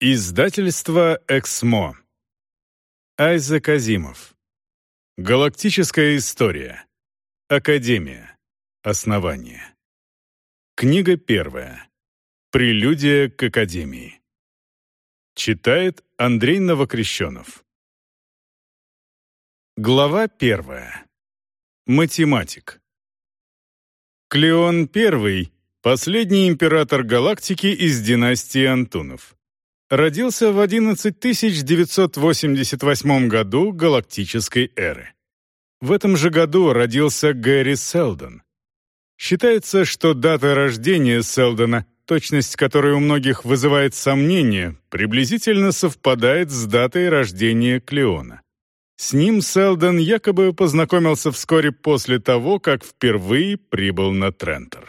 Издательство «Эксмо». Айзек Азимов. Галактическая история. Академия. Основание. Книга первая. Прелюдия к Академии. Читает Андрей Новокрещенов. Глава первая. Математик. Клеон I — последний император галактики из династии Антунов. Родился в 11988 году галактической эры. В этом же году родился Гэри Селдон. Считается, что дата рождения Селдона, точность которой у многих вызывает сомнения, приблизительно совпадает с датой рождения Клеона. С ним Селдон якобы познакомился вскоре после того, как впервые прибыл на Трентор.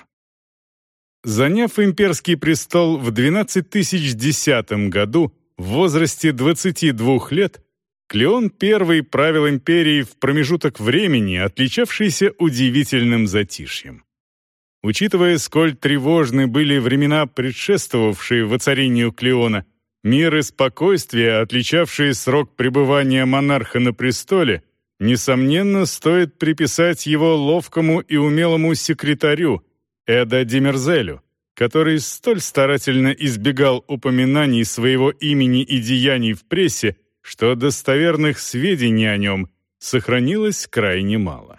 Заняв имперский престол в 12010 году в возрасте 22 лет, Клеон I правил империей в промежуток времени, отличавшийся удивительным затишьем. Учитывая, сколь тревожны были времена, предшествовавшие воцарению Клеона, мир и спокойствие, отличавшие срок пребывания монарха на престоле, несомненно, стоит приписать его ловкому и умелому секретарю Эда Демерзелю, который столь старательно избегал упоминаний своего имени и деяний в прессе, что достоверных сведений о нем сохранилось крайне мало.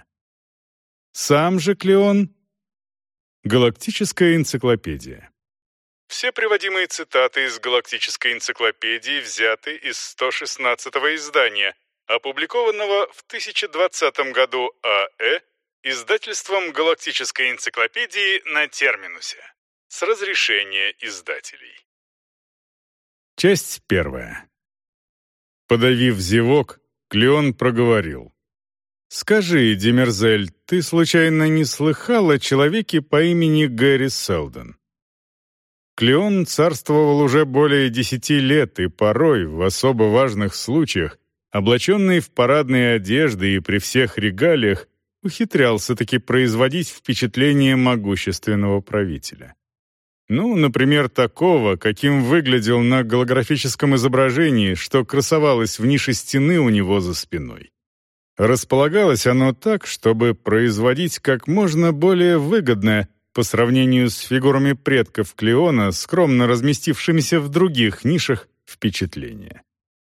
Сам же Клеон. Галактическая энциклопедия. Все приводимые цитаты из Галактической энциклопедии взяты из 116-го издания, опубликованного в 1020 году А.Э. издательством Галактической энциклопедии на терминусе, с разрешения издателей. Часть первая. Подавив зевок, Клеон проговорил. «Скажи, Демерзель, ты случайно не слыхал о человеке по имени Гэри Селдон?» Клеон царствовал уже более 10 лет и порой, в особо важных случаях, облаченный в парадные одежды и при всех регалиях, ухитрялся-таки производить впечатление могущественного правителя. Например, такого, каким выглядел на голографическом изображении, что красовалось в нише стены у него за спиной. Располагалось оно так, чтобы производить как можно более выгодное, по сравнению с фигурами предков Клеона, скромно разместившимися в других нишах, впечатление.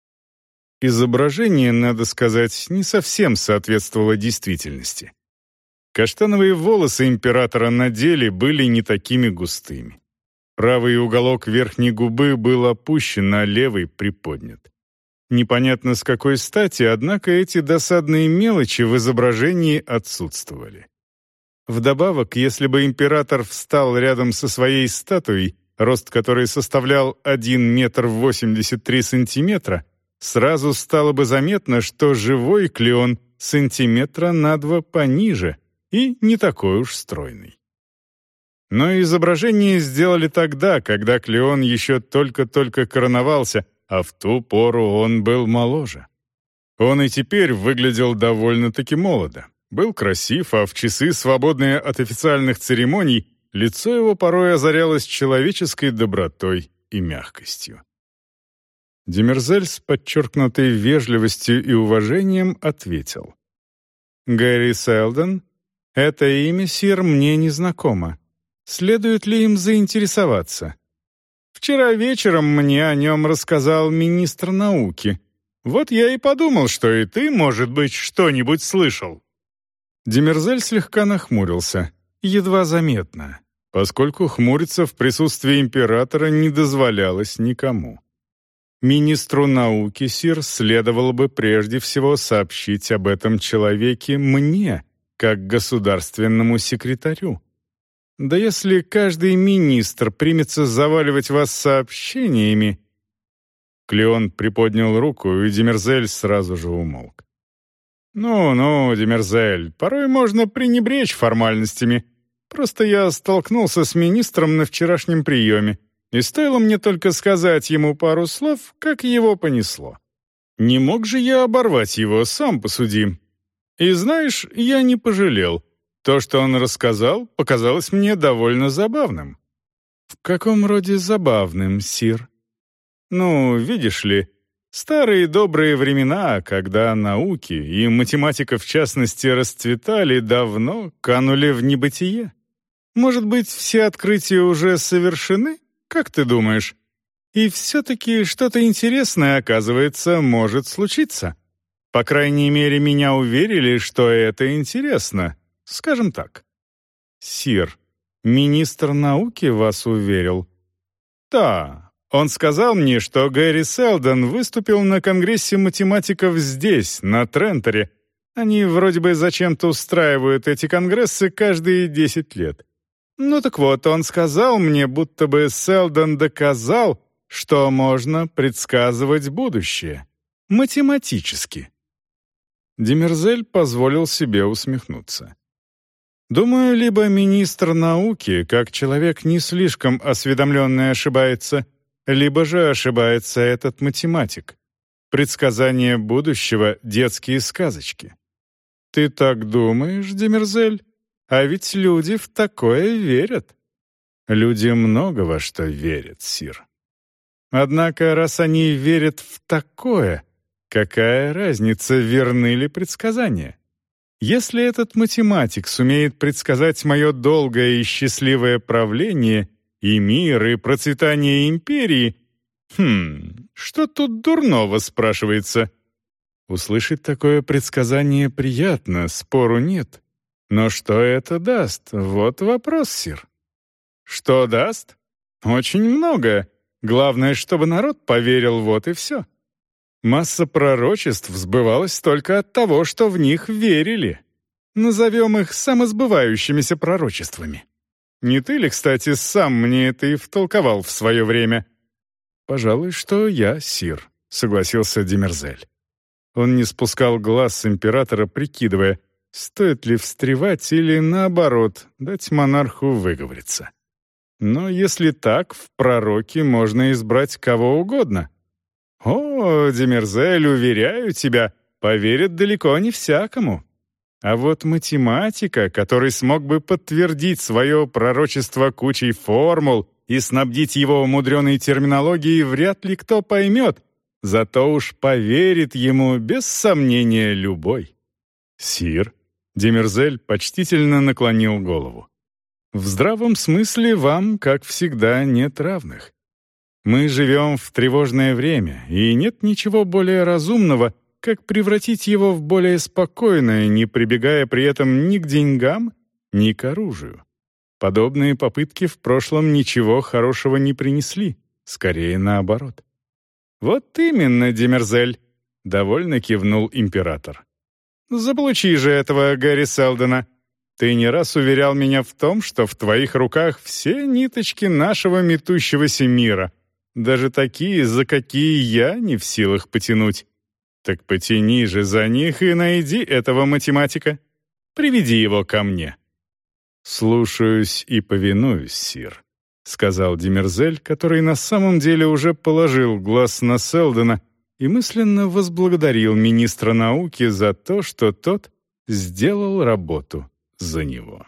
Изображение, надо сказать, не совсем соответствовало действительности. Каштановые волосы императора на деле были не такими густыми. Правый уголок верхней губы был опущен, а левый приподнят. Непонятно с какой стати, однако эти досадные мелочи в изображении отсутствовали. Вдобавок, если бы император встал рядом со своей статуей, рост которой составлял 1 метр 83 сантиметра, сразу стало бы заметно, что живой Клеон сантиметра на 2 пониже и не такой уж стройный. Но изображение сделали тогда, когда Клеон еще только-только короновался, а в ту пору он был моложе. Он и теперь выглядел довольно-таки молодо. Был красив, а в часы, свободные от официальных церемоний, лицо его порой озарялось человеческой добротой и мягкостью. Демерзель с подчеркнутой вежливостью и уважением ответил. «Гэри Селдон, это имя, сир, мне не знакомо. Следует ли им заинтересоваться? Вчера вечером мне о нем рассказал министр науки. Вот я и подумал, что и ты, может быть, что-нибудь слышал». Демерзель слегка нахмурился, едва заметно, поскольку хмуриться в присутствии императора не дозволялось никому. Министру науки, сир, следовало бы прежде всего сообщить об этом человеке мне, как государственному секретарю. Да если каждый министр примется заваливать вас сообщениями...» Клеон приподнял руку, и Демерзель сразу же умолк. «Ну, Демерзель, порой можно пренебречь формальностями. Просто я столкнулся с министром на вчерашнем приеме, и стоило мне только сказать ему пару слов, как его понесло. Не мог же я оборвать его, сам посуди. И знаешь, я не пожалел. То, что он рассказал, показалось мне довольно забавным». «В каком роде забавным, сир?» Ну, видишь ли, старые добрые времена, когда науки, и математика в частности, расцветали, давно канули в небытие. Может быть, все открытия уже совершены? Как ты думаешь? И все-таки что-то интересное, оказывается, может случиться. По крайней мере, меня уверили, что это интересно. Скажем так. Сир, министр науки вас уверил? Да. Он сказал мне, что Гэри Селдон выступил на Конгрессе математиков здесь, на Тренторе. Они вроде бы зачем-то устраивают эти конгрессы каждые 10 лет. Ну так вот, он сказал мне, будто бы Селдон доказал, что можно предсказывать будущее. Математически. Демерзель позволил себе усмехнуться. Думаю, либо министр науки, как человек не слишком осведомленный, ошибается, либо же ошибается этот математик. Предсказание будущего — детские сказочки. Ты так думаешь, Демерзель? А ведь люди в такое верят. Люди много во что верят, сир. Однако, раз они верят в такое, какая разница, верны ли предсказания? Если этот математик сумеет предсказать мое долгое и счастливое правление, и мир, и процветание империи, что тут дурного, спрашивается? Услышать такое предсказание приятно, спору нет. Но что это даст? Вот вопрос, сир. Что даст? Очень многое. Главное, чтобы народ поверил, вот и все. Масса пророчеств сбывалась только от того, что в них верили. Назовем их самосбывающимися пророчествами. Не ты ли, кстати, сам мне это и втолковал в свое время? «Пожалуй, что я, сир», — согласился Демерзель. Он не спускал глаз с императора, прикидывая, стоит ли встревать или, наоборот, дать монарху выговориться. Но если так, в пророки можно избрать кого угодно. О, Демерзель, уверяю тебя, поверят далеко не всякому. А вот математика, который смог бы подтвердить свое пророчество кучей формул и снабдить его мудреной терминологией, вряд ли кто поймет, зато уж поверит ему без сомнения любой. Сир, Демерзель почтительно наклонил голову. В здравом смысле вам, как всегда, нет равных. Мы живем в тревожное время, и нет ничего более разумного, как превратить его в более спокойное, не прибегая при этом ни к деньгам, ни к оружию. Подобные попытки в прошлом ничего хорошего не принесли, скорее наоборот. «Вот именно, Демерзель», — довольно кивнул император. «Заполучи же этого Гэри Селдона. Ты не раз уверял меня в том, что в твоих руках все ниточки нашего метущегося мира, даже такие, за какие я не в силах потянуть. Так потяни же за них и найди этого математика. Приведи его ко мне». «Слушаюсь и повинуюсь, сир», — сказал Демерзель, который на самом деле уже положил глаз на Селдона и мысленно возблагодарил министра науки за то, что тот сделал работу за него.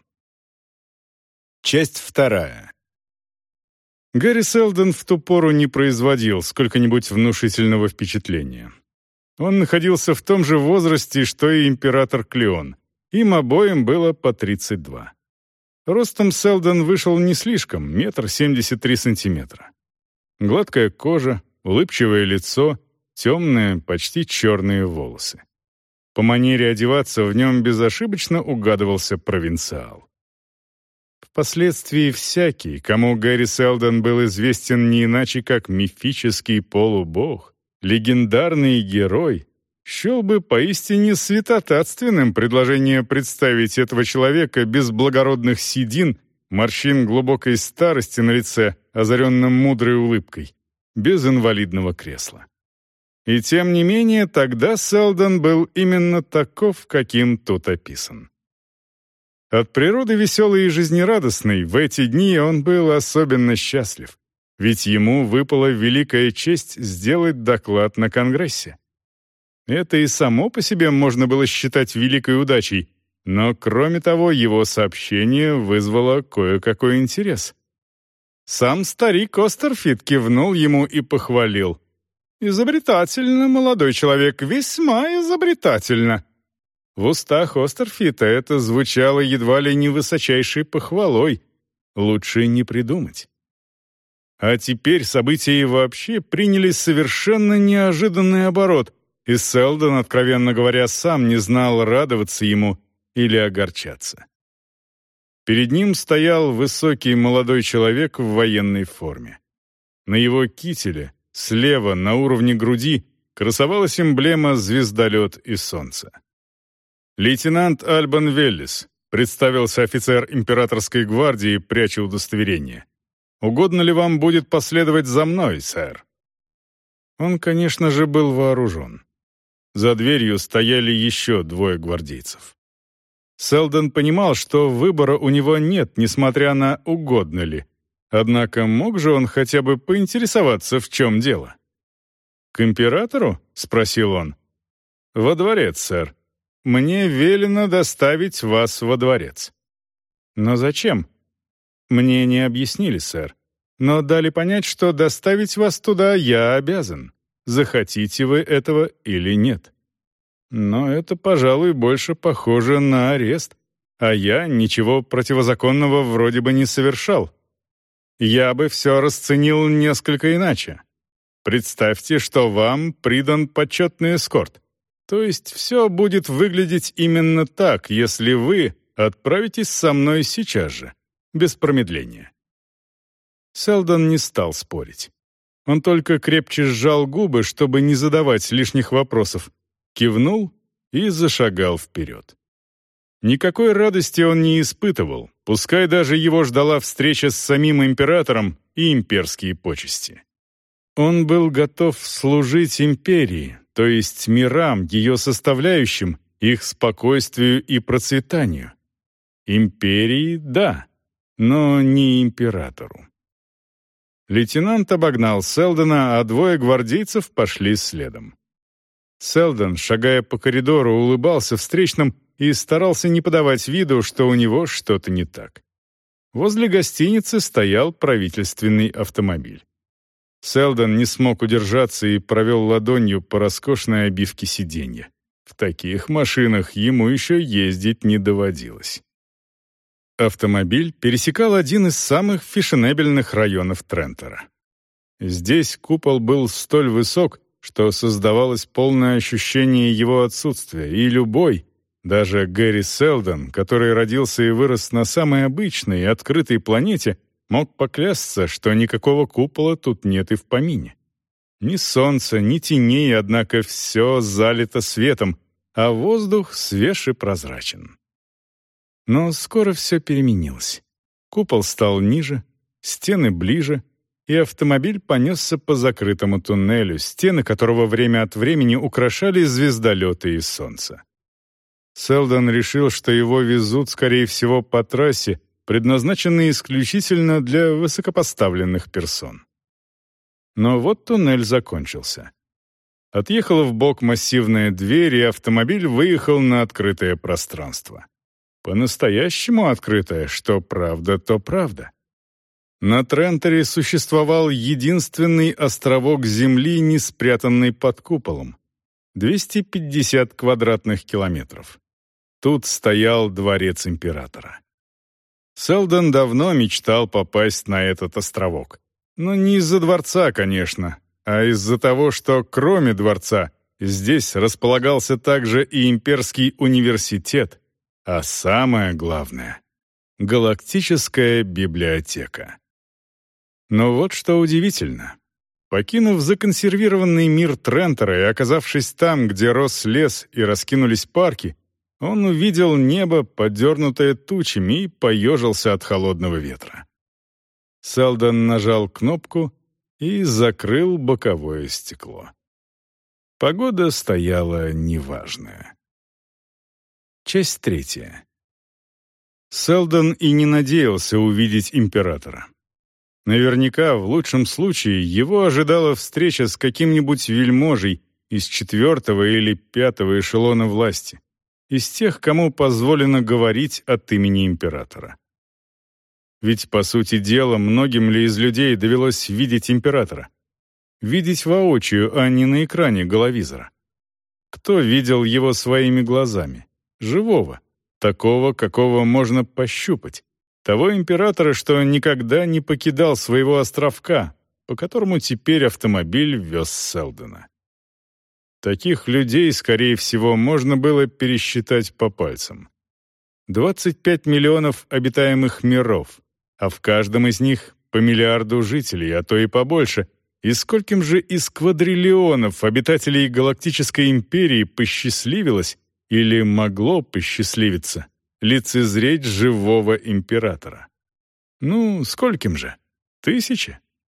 Часть вторая. Гэри Селдон в ту пору не производил сколько-нибудь внушительного впечатления. Он находился в том же возрасте, что и император Клеон. Им обоим было по 32. Ростом Селдон вышел не слишком, 1,73 м. Гладкая кожа, улыбчивое лицо, темные, почти черные волосы. По манере одеваться в нем безошибочно угадывался провинциал. Впоследствии всякий, кому Гэри Селдон был известен не иначе, как мифический полубог, легендарный герой, счел бы поистине святотатственным предложение представить этого человека без благородных седин, морщин глубокой старости на лице, озаренном мудрой улыбкой, без инвалидного кресла. И тем не менее, тогда Селдон был именно таков, каким тут описан. От природы веселый и жизнерадостный, в эти дни он был особенно счастлив, ведь ему выпала великая честь сделать доклад на Конгрессе. Это и само по себе можно было считать великой удачей, но, кроме того, его сообщение вызвало кое-какой интерес. Сам старик Остерфит кивнул ему и похвалил. «Изобретательно, молодой человек, весьма изобретательно». В устах Остерфита это звучало едва ли не высочайшей похвалой. Лучше не придумать. А теперь события и вообще приняли совершенно неожиданный оборот, и Селдон, откровенно говоря, сам не знал, радоваться ему или огорчаться. Перед ним стоял высокий молодой человек в военной форме. На его кителе, слева, на уровне груди, красовалась эмблема «Звездолет и солнце». «Лейтенант Альбан Веллис», — представился офицер императорской гвардии, пряча удостоверение. «Угодно ли вам будет последовать за мной, сэр?» Он, конечно же, был вооружен. За дверью стояли еще двое гвардейцев. Селдон понимал, что выбора у него нет, несмотря на «угодно ли». Однако мог же он хотя бы поинтересоваться, в чем дело? «К императору?» — спросил он. «Во дворец, сэр. Мне велено доставить вас во дворец». «Но зачем?» «Мне не объяснили, сэр. Но дали понять, что доставить вас туда я обязан. Захотите вы этого или нет. Но это, пожалуй, больше похоже на арест, а я ничего противозаконного вроде бы не совершал. Я бы все расценил несколько иначе. Представьте, что вам придан почетный эскорт. То есть все будет выглядеть именно так, если вы отправитесь со мной сейчас же, без промедления». Селдон не стал спорить. Он только крепче сжал губы, чтобы не задавать лишних вопросов, кивнул и зашагал вперед. Никакой радости он не испытывал, пускай даже его ждала встреча с самим императором и имперские почести. Он был готов служить империи, то есть мирам, ее составляющим, их спокойствию и процветанию. Империи — да, но не императору. Лейтенант обогнал Селдона, а двое гвардейцев пошли следом. Селдон, шагая по коридору, улыбался встречным и старался не подавать виду, что у него что-то не так. Возле гостиницы стоял правительственный автомобиль. Селдон не смог удержаться и провел ладонью по роскошной обивке сиденья. В таких машинах ему еще ездить не доводилось. Автомобиль пересекал один из самых фешенебельных районов Трентера. Здесь купол был столь высок, что создавалось полное ощущение его отсутствия, и любой, даже Гэри Селдон, который родился и вырос на самой обычной, открытой планете, мог поклясться, что никакого купола тут нет и в помине. Ни солнца, ни теней, однако все залито светом, а воздух свеж и прозрачен. Но скоро все переменилось. Купол стал ниже, стены ближе, и автомобиль понесся по закрытому туннелю, стены которого время от времени украшали звездолеты и солнце. Селдон решил, что его везут, скорее всего, по трассе, предназначенной исключительно для высокопоставленных персон. Но вот туннель закончился. Отъехала вбок массивная дверь, и автомобиль выехал на открытое пространство. По-настоящему открытое, что правда, то правда. На Трентере существовал единственный островок земли, не спрятанный под куполом. 250 квадратных километров. Тут стоял дворец императора. Селдон давно мечтал попасть на этот островок. Но не из-за дворца, конечно, а из-за того, что кроме дворца здесь располагался также и имперский университет, а самое главное — галактическая библиотека. Но вот что удивительно. Покинув законсервированный мир Трентера и оказавшись там, где рос лес и раскинулись парки, он увидел небо, подернутое тучами, и поежился от холодного ветра. Селдон нажал кнопку и закрыл боковое стекло. Погода стояла неважная. Часть 3. Селдон и не надеялся увидеть императора. Наверняка, в лучшем случае, его ожидала встреча с каким-нибудь вельможей из 4-го или 5-го эшелона власти, из тех, кому позволено говорить от имени императора. Ведь, по сути дела, многим ли из людей довелось видеть императора? Видеть воочию, а не на экране головизора. Кто видел его своими глазами? Живого, такого, какого можно пощупать. Того императора, что никогда не покидал своего островка, по которому теперь автомобиль вез Селдона. Таких людей, скорее всего, можно было пересчитать по пальцам. 25 миллионов обитаемых миров, а в каждом из них по миллиарду жителей, а то и побольше. И скольким же из квадриллионов обитателей Галактической империи посчастливилось или могло посчастливиться лицезреть живого императора? Ну, скольким же? 1000?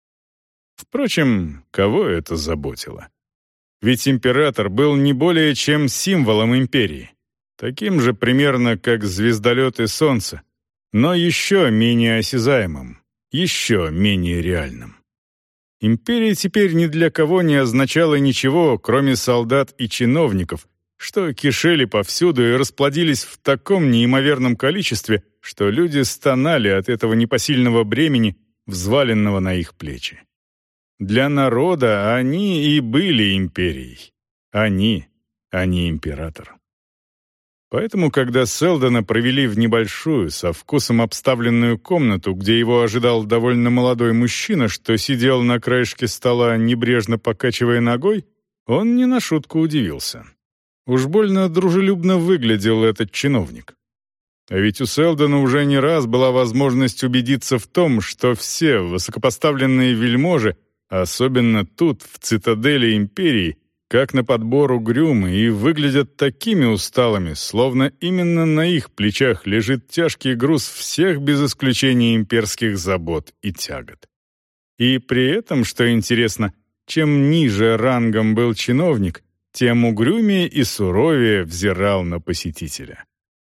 Впрочем, кого это заботило? Ведь император был не более чем символом империи, таким же примерно, как звездолет и солнце, но еще менее осязаемым, еще менее реальным. Империя теперь ни для кого не означала ничего, кроме солдат и чиновников, что кишели повсюду и расплодились в таком неимоверном количестве, что люди стонали от этого непосильного бремени, взваленного на их плечи. Для народа они и были империей. Они, а не император. Поэтому, когда Селдона провели в небольшую, со вкусом обставленную комнату, где его ожидал довольно молодой мужчина, что сидел на краешке стола, небрежно покачивая ногой, он не на шутку удивился. Уж больно дружелюбно выглядел этот чиновник. А ведь у Селдона уже не раз была возможность убедиться в том, что все высокопоставленные вельможи, особенно тут, в цитадели империи, как на подбор угрюмы и выглядят такими усталыми, словно именно на их плечах лежит тяжкий груз всех без исключения имперских забот и тягот. И при этом, что интересно, чем ниже рангом был чиновник, тем угрюмее и суровее взирал на посетителя.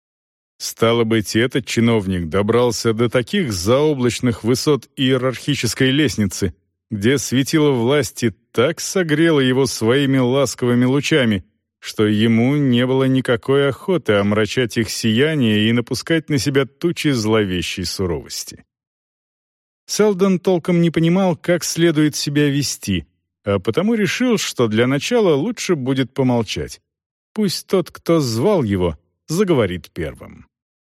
Стало быть, этот чиновник добрался до таких заоблачных высот иерархической лестницы, где светило власти так согрело его своими ласковыми лучами, что ему не было никакой охоты омрачать их сияние и напускать на себя тучи зловещей суровости. Селдон толком не понимал, как следует себя вести, а потому решил, что для начала лучше будет помолчать. Пусть тот, кто звал его, заговорит первым.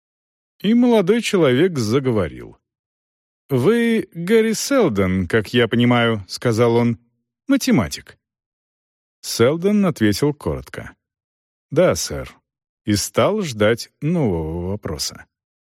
И молодой человек заговорил. «Вы Гэри Селдон, как я понимаю», — сказал он, — «математик». Селдон ответил коротко. «Да, сэр», и стал ждать нового вопроса.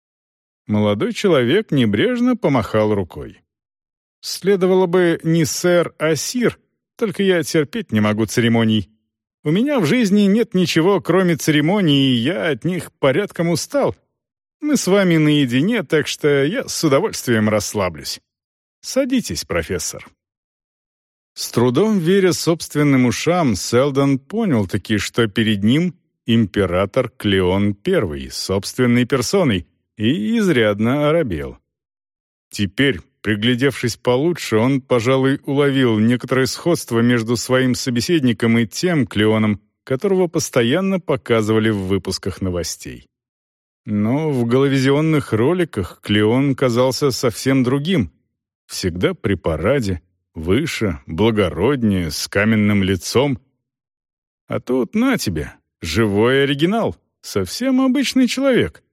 Молодой человек небрежно помахал рукой. «Следовало бы не сэр, а сир, только я терпеть не могу церемоний. У меня в жизни нет ничего, кроме церемоний, и я от них порядком устал. Мы с вами наедине, так что я с удовольствием расслаблюсь. Садитесь, профессор». С трудом веря собственным ушам, Селдон понял-таки, что перед ним император Клеон I собственной персоной, и изрядно оробел. Теперь, приглядевшись получше, он, пожалуй, уловил некоторое сходство между своим собеседником и тем Клеоном, которого постоянно показывали в выпусках новостей. Но в головизионных роликах Клеон казался совсем другим. Всегда при параде, выше, благороднее, с каменным лицом. А тут на тебе, живой оригинал, совсем обычный человек.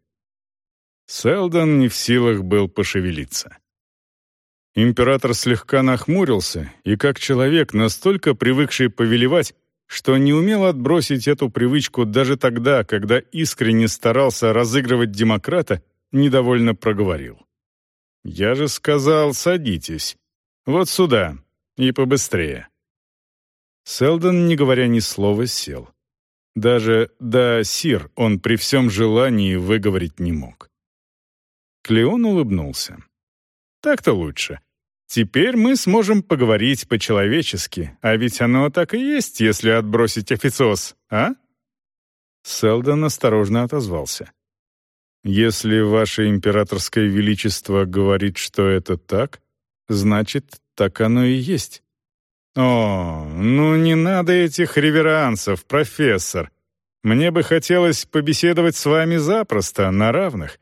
Селдон не в силах был пошевелиться. Император слегка нахмурился, и как человек, настолько привыкший повелевать, что не умел отбросить эту привычку даже тогда, когда искренне старался разыгрывать демократа, недовольно проговорил. «Я же сказал, садитесь. Вот сюда. И побыстрее». Селдон, не говоря ни слова, сел. Даже «да, сир» он при всем желании выговорить не мог. Клеон улыбнулся. «Так-то лучше. Теперь мы сможем поговорить по-человечески, а ведь оно так и есть, если отбросить официоз, а?» Селдон осторожно отозвался. «Если ваше императорское величество говорит, что это так, значит, так оно и есть». «О, ну не надо этих реверансов, профессор. Мне бы хотелось побеседовать с вами запросто, на равных.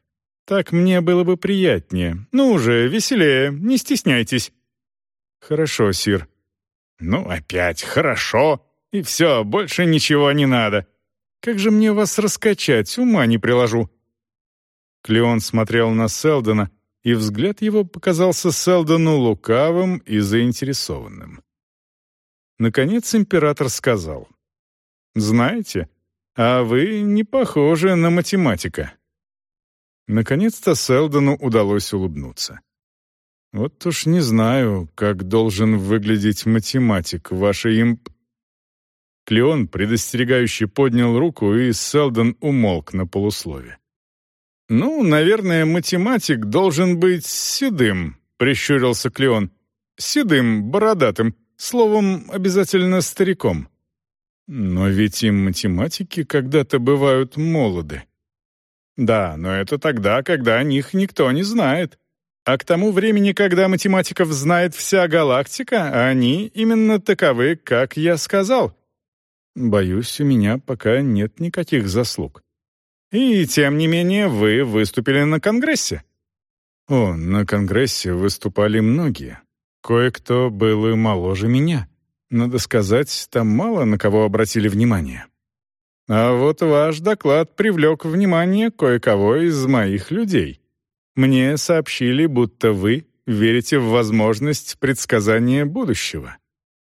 Так мне было бы приятнее. Ну уже, веселее, не стесняйтесь». «Хорошо, сир». «Ну, опять хорошо. И все, больше ничего не надо. Как же мне вас раскачать, ума не приложу». Клеон смотрел на Селдона, и взгляд его показался Селдону лукавым и заинтересованным. Наконец император сказал: «Знаете, а вы не похожи на математика». Наконец-то Селдону удалось улыбнуться. «Вот уж не знаю, как должен выглядеть математик вашей имп...» Клеон предостерегающе поднял руку, и Селдон умолк на полуслове. «Ну, наверное, математик должен быть седым», — прищурился Клеон. «Седым, бородатым, словом, обязательно стариком». «Но ведь и математики когда-то бывают молоды». «Да, но это тогда, когда о них никто не знает. А к тому времени, когда математиков знает вся галактика, они именно таковы, как я сказал». «Боюсь, у меня пока нет никаких заслуг». «И тем не менее вы выступили на Конгрессе». «О, на Конгрессе выступали многие. Кое-кто был и моложе меня. Надо сказать, там мало на кого обратили внимание. А вот ваш доклад привлек внимание кое-кого из моих людей. Мне сообщили, будто вы верите в возможность предсказания будущего».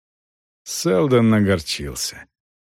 Селдон огорчился.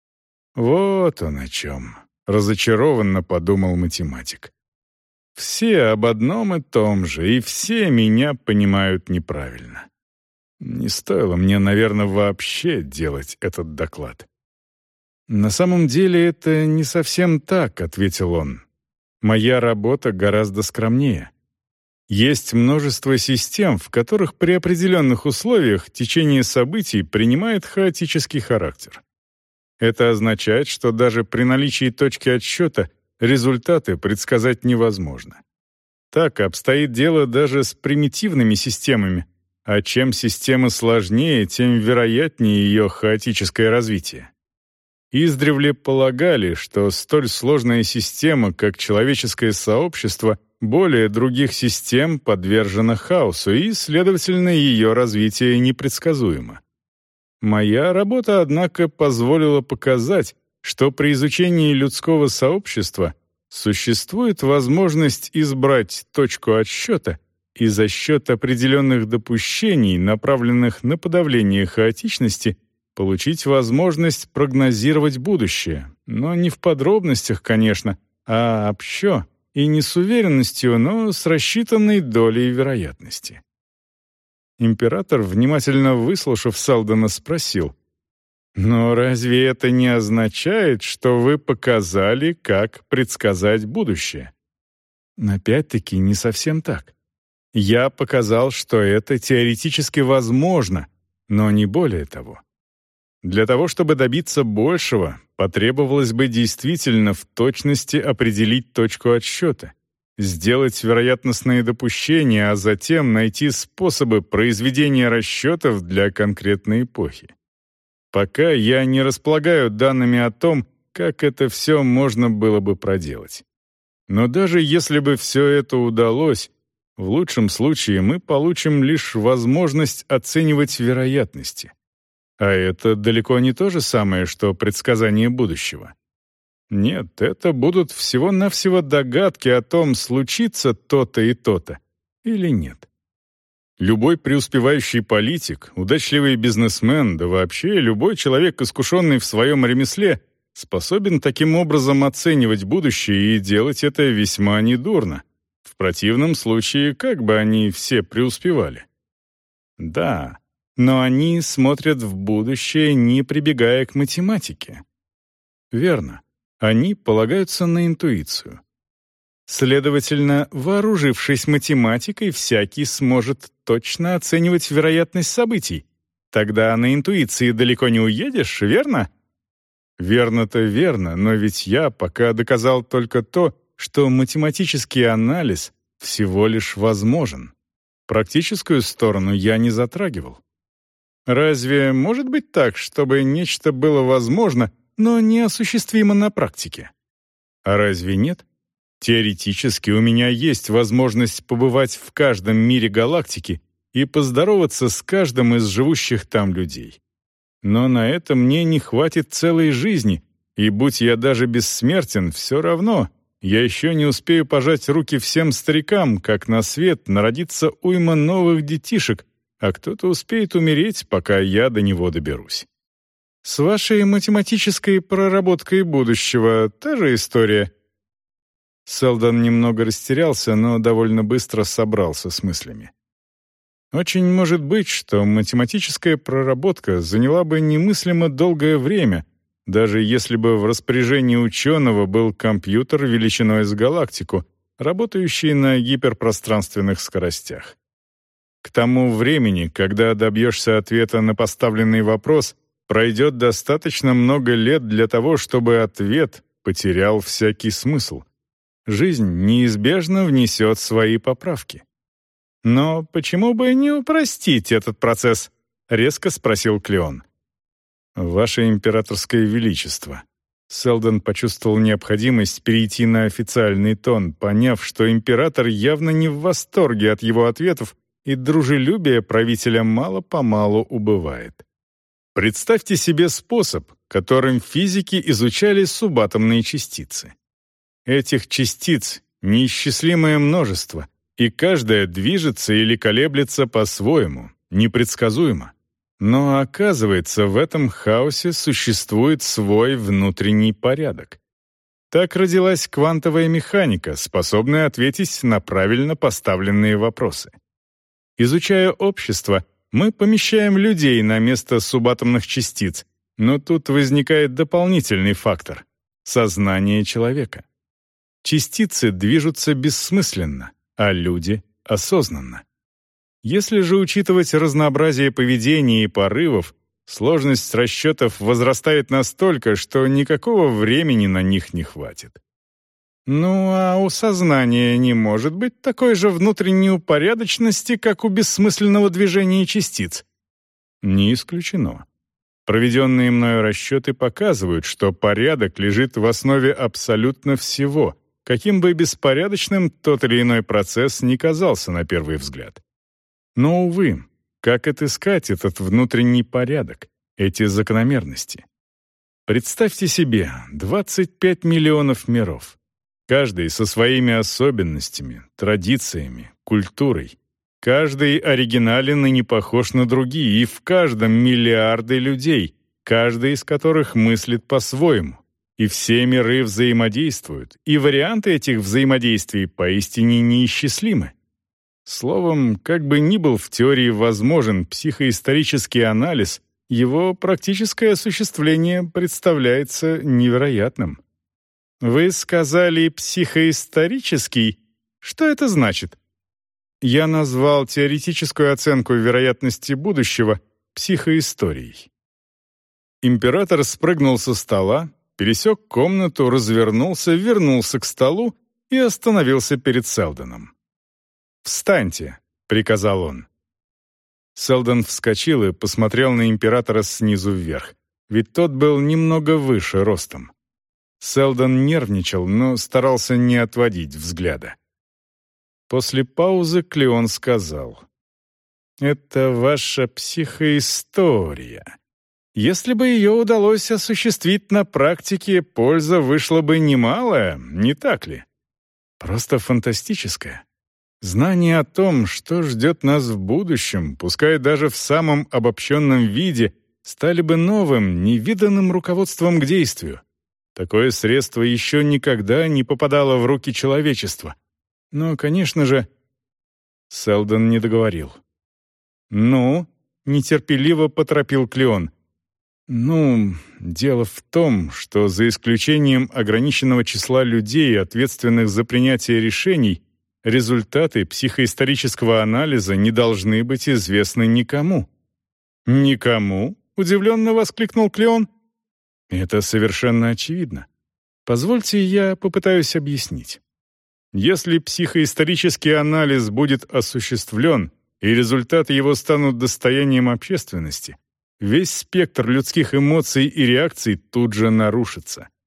«Вот он о чем», — разочарованно подумал математик. «Все об одном и том же, и все меня понимают неправильно. Не стоило мне, наверное, вообще делать этот доклад». «На самом деле это не совсем так», — ответил он. «Моя работа гораздо скромнее. Есть множество систем, в которых при определенных условиях течение событий принимает хаотический характер. Это означает, что даже при наличии точки отсчета результаты предсказать невозможно. Так обстоит дело даже с примитивными системами, а чем система сложнее, тем вероятнее ее хаотическое развитие. Издревле полагали, что столь сложная система, как человеческое сообщество, более других систем подвержена хаосу, и, следовательно, ее развитие непредсказуемо. Моя работа, однако, позволила показать, что при изучении людского сообщества существует возможность избрать точку отсчета и за счет определенных допущений, направленных на подавление хаотичности, получить возможность прогнозировать будущее, но не в подробностях, конечно, а общо и не с уверенностью, но с рассчитанной долей вероятности. Император, внимательно выслушав Селдона, спросил: «Но разве это не означает, что вы показали, как предсказать будущее?» «Опять-таки, не совсем так. Я показал, что это теоретически возможно, но не более того. Для того, чтобы добиться большего, потребовалось бы действительно в точности определить точку отсчета, сделать вероятностные допущения, а затем найти способы произведения расчетов для конкретной эпохи. Пока я не располагаю данными о том, как это все можно было бы проделать. Но даже если бы все это удалось, в лучшем случае мы получим лишь возможность оценивать вероятности. А это далеко не то же самое, что предсказание будущего. Нет, это будут всего-навсего догадки о том, случится то-то и то-то или нет. Любой преуспевающий политик, удачливый бизнесмен, да вообще любой человек, искушенный в своем ремесле, способен таким образом оценивать будущее и делать это весьма недурно. В противном случае, как бы они все преуспевали? Да, но они смотрят в будущее, не прибегая к математике. Верно. Они полагаются на интуицию. Следовательно, вооружившись математикой, всякий сможет точно оценивать вероятность событий. Тогда на интуиции далеко не уедешь, верно? Верно-то верно, но ведь я пока доказал только то, что математический анализ всего лишь возможен. Практическую сторону я не затрагивал. Разве может быть так, чтобы нечто было возможно, но неосуществимо на практике? А разве нет? Теоретически у меня есть возможность побывать в каждом мире галактики и поздороваться с каждым из живущих там людей. Но на это мне не хватит целой жизни, и будь я даже бессмертен, все равно я еще не успею пожать руки всем старикам, как на свет народится уйма новых детишек, а кто-то успеет умереть, пока я до него доберусь. С вашей математической проработкой будущего та же история. Селдон немного растерялся, но довольно быстро собрался с мыслями. Очень может быть, что математическая проработка заняла бы немыслимо долгое время, даже если бы в распоряжении ученого был компьютер величиной с галактику, работающий на гиперпространственных скоростях. К тому времени, когда добьешься ответа на поставленный вопрос, пройдет достаточно много лет для того, чтобы ответ потерял всякий смысл. Жизнь неизбежно внесет свои поправки. «Но почему бы не упростить этот процесс?» — резко спросил Клеон. «Ваше императорское величество». Селдон почувствовал необходимость перейти на официальный тон, поняв, что император явно не в восторге от его ответов, и дружелюбие правителя мало-помалу убывает. Представьте себе способ, которым физики изучали субатомные частицы. Этих частиц неисчислимое множество, и каждая движется или колеблется по-своему, непредсказуемо. Но оказывается, в этом хаосе существует свой внутренний порядок. Так родилась квантовая механика, способная ответить на правильно поставленные вопросы. Изучая общество, мы помещаем людей на место субатомных частиц, но тут возникает дополнительный фактор — сознание человека. Частицы движутся бессмысленно, а люди — осознанно. Если же учитывать разнообразие поведения и порывов, сложность расчетов возрастает настолько, что никакого времени на них не хватит. Ну а у сознания не может быть такой же внутренней упорядоченности, как у бессмысленного движения частиц. Не исключено. Проведенные мною расчеты показывают, что порядок лежит в основе абсолютно всего, каким бы беспорядочным тот или иной процесс ни казался на первый взгляд. Но, увы, как отыскать этот внутренний порядок, эти закономерности? Представьте себе 25 миллионов миров, каждый со своими особенностями, традициями, культурой. Каждый оригинален и не похож на другие, и в каждом миллиарды людей, каждый из которых мыслит по-своему. И все миры взаимодействуют, и варианты этих взаимодействий поистине неисчислимы. Словом, как бы ни был в теории возможен психоисторический анализ, его практическое осуществление представляется невероятным. Вы сказали «психоисторический»? Что это значит? Я назвал теоретическую оценку вероятности будущего психоисторией. Император спрыгнул со стола, пересек комнату, развернулся, вернулся к столу и остановился перед Селдоном. «Встаньте», — приказал он. Селдон вскочил и посмотрел на императора снизу вверх, ведь тот был немного выше ростом. Селдон нервничал, но старался не отводить взгляда. После паузы Клеон сказал: «Это ваша психоистория. Если бы ее удалось осуществить на практике, польза вышла бы немалая, не так ли? Просто фантастическая. Знание о том, что ждет нас в будущем, пускай даже в самом обобщенном виде, стали бы новым, невиданным руководством к действию. Такое средство еще никогда не попадало в руки человечества. Но, конечно же...» Селдон не договорил. «Ну?» — нетерпеливо поторопил Клеон. «Ну, дело в том, что за исключением ограниченного числа людей, ответственных за принятие решений, результаты психоисторического анализа не должны быть известны никому». «Никому?» — удивленно воскликнул Клеон. «Это совершенно очевидно. Позвольте, я попытаюсь объяснить. Если психоисторический анализ будет осуществлен, и результаты его станут достоянием общественности, весь спектр людских эмоций и реакций тут же нарушится.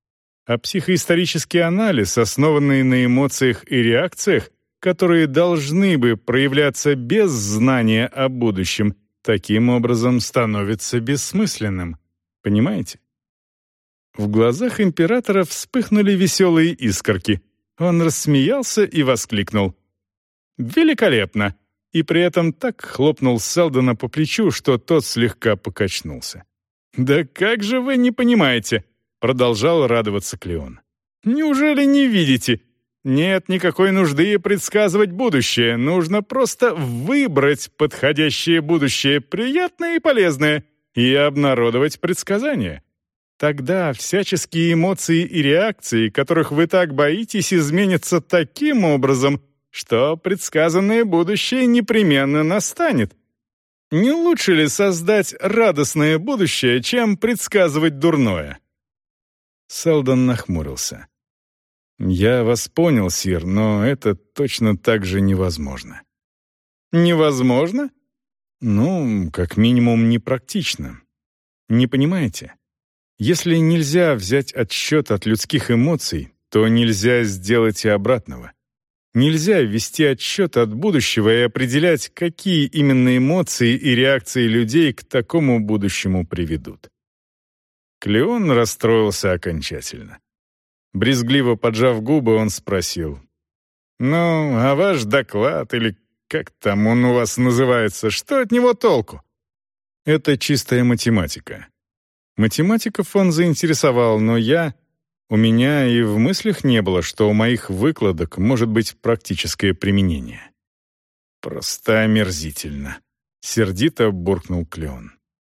а психоисторический анализ, основанный на эмоциях и реакциях, которые должны бы проявляться без знания о будущем, таким образом становится бессмысленным. Понимаете? В глазах императора вспыхнули веселые искорки. Он рассмеялся и воскликнул: «Великолепно!» И при этом так хлопнул Селдона по плечу, что тот слегка покачнулся. «Да как же вы не понимаете?» — продолжал радоваться Клеон. «Неужели не видите? Нет никакой нужды предсказывать будущее. Нужно просто выбрать подходящее будущее, приятное и полезное, и обнародовать предсказания. Тогда всяческие эмоции и реакции, которых вы так боитесь, изменятся таким образом, что предсказанное будущее непременно настанет. Не лучше ли создать радостное будущее, чем предсказывать дурное?» Селдон нахмурился. «Я вас понял, сир, но это точно так же невозможно». «Невозможно?» «Ну, как минимум, непрактично. Не понимаете? Если нельзя взять отсчет от людских эмоций, то нельзя сделать и обратного. Нельзя вести отсчет от будущего и определять, какие именно эмоции и реакции людей к такому будущему приведут». Клеон расстроился окончательно. Брезгливо поджав губы, он спросил: «Ну, а ваш доклад, или как там он у вас называется, что от него толку?» «Это чистая математика». Математиков он заинтересовал, но у меня и в мыслях не было, что у моих выкладок может быть практическое применение. «Просто омерзительно», — сердито буркнул Клеон.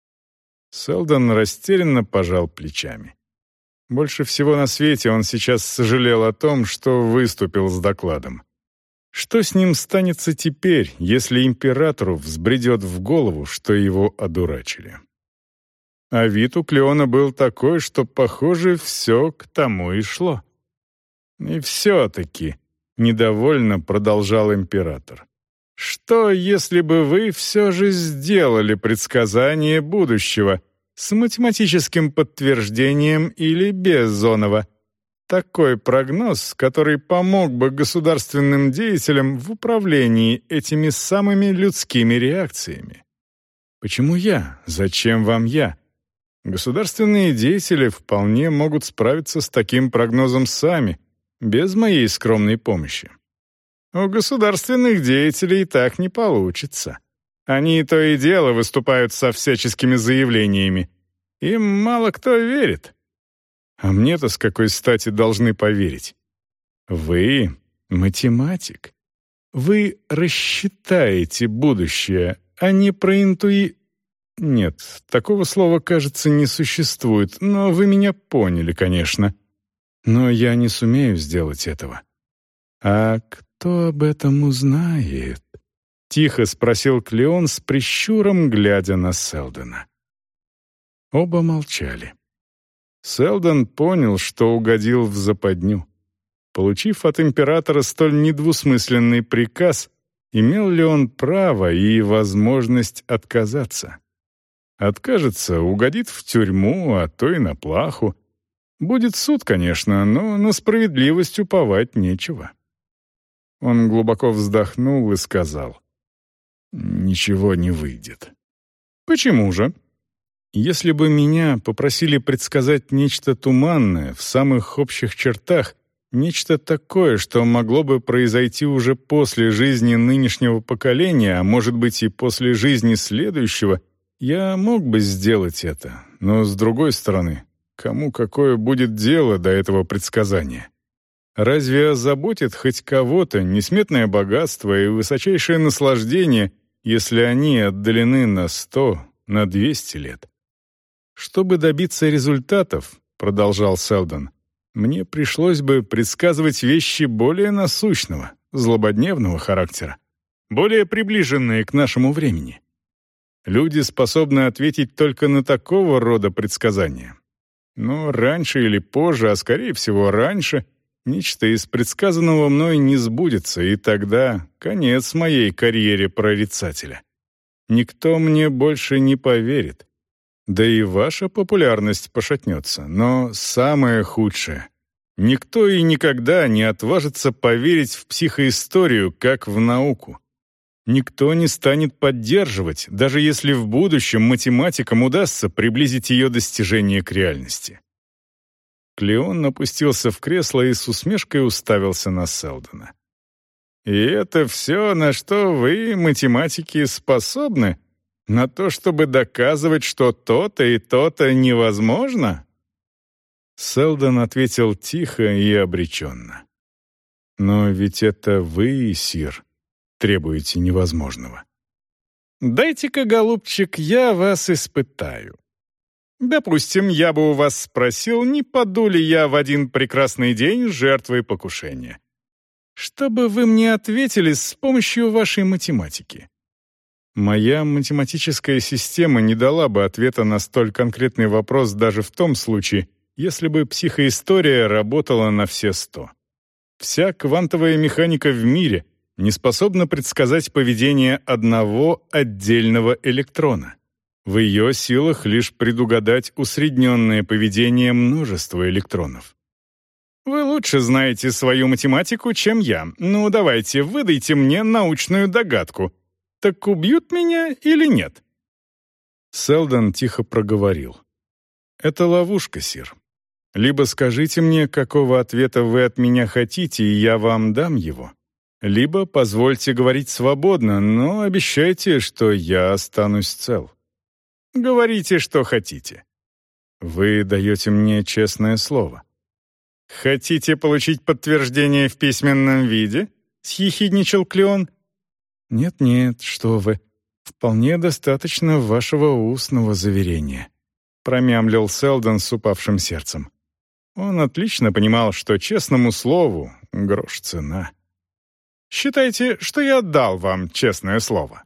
Селдон растерянно пожал плечами. Больше всего на свете он сейчас сожалел о том, что выступил с докладом. Что с ним станется теперь, если императору взбредет в голову, что его одурачили? А вид у Клеона был такой, что, похоже, все к тому и шло. «И все-таки», — недовольно продолжал император, «что, если бы вы все же сделали предсказание будущего с математическим подтверждением или без зоного? Такой прогноз, который помог бы государственным деятелям в управлении этими самыми людскими реакциями. Почему я? Зачем вам я? Государственные деятели вполне могут справиться с таким прогнозом сами, без моей скромной помощи. У государственных деятелей так не получится. Они то и дело выступают со всяческими заявлениями. Им мало кто верит. А мне-то с какой стати должны поверить? Вы математик. Вы рассчитаете будущее, а не Нет, такого слова, кажется, не существует, но вы меня поняли, конечно. Но я не сумею сделать этого. А кто об этом узнает? Тихо спросил Клеон с прищуром, глядя на Селдона. Оба молчали. Селдон понял, что угодил в западню. Получив от императора столь недвусмысленный приказ, имел ли он право и возможность отказаться? Откажется, угодит в тюрьму, а то и на плаху. Будет суд, конечно, но на справедливость уповать нечего. Он глубоко вздохнул и сказал: «Ничего не выйдет». «Почему же?» «Если бы меня попросили предсказать нечто туманное, в самых общих чертах, нечто такое, что могло бы произойти уже после жизни нынешнего поколения, а может быть и после жизни следующего, я мог бы сделать это, но, с другой стороны, кому какое будет дело до этого предсказания? Разве озаботит хоть кого-то несметное богатство и высочайшее наслаждение, если они отдалены на 100, на 200 лет? Чтобы добиться результатов, продолжал Селдон, мне пришлось бы предсказывать вещи более насущного, злободневного характера, более приближенные к нашему времени. Люди способны ответить только на такого рода предсказания. Но раньше или позже, а скорее всего раньше, нечто из предсказанного мной не сбудется, и тогда конец моей карьере прорицателя. Никто мне больше не поверит. Да и ваша популярность пошатнется. Но самое худшее Никто и никогда не отважится поверить в психоисторию как в науку. Никто не станет поддерживать, даже если в будущем математикам удастся приблизить ее достижение к реальности. Клеон опустился в кресло и с усмешкой уставился на Селдона. «И это все, на что вы, математики, способны? На то, чтобы доказывать, что то-то и то-то невозможно?» Селдон ответил тихо и обреченно. «Но ведь это вы, сир, требуете невозможного. Дайте-ка, голубчик, я вас испытаю. Допустим, я бы у вас спросил, не паду ли я в один прекрасный день жертвой покушения. Что бы вы мне ответили с помощью вашей математики? Моя математическая система не дала бы ответа на столь конкретный вопрос даже в том случае, если бы психоистория работала на все 100. Вся квантовая механика в мире не способна предсказать поведение одного отдельного электрона. В ее силах лишь предугадать усредненное поведение множества электронов. Вы лучше знаете свою математику, чем я. Ну, давайте, выдайте мне научную догадку. Так убьют меня или нет?» Селдон тихо проговорил. «Это ловушка, сир. Либо скажите мне, какого ответа вы от меня хотите, и я вам дам его. Либо позвольте говорить свободно, но обещайте, что я останусь цел. Говорите, что хотите. Вы даете мне честное слово. Хотите получить подтверждение в письменном виде?» — съехидничал Клеон. «Нет-нет, что вы. Вполне достаточно вашего устного заверения», — промямлил Селдон с упавшим сердцем. Он отлично понимал, что честному слову грош цена. «Считайте, что я отдал вам честное слово».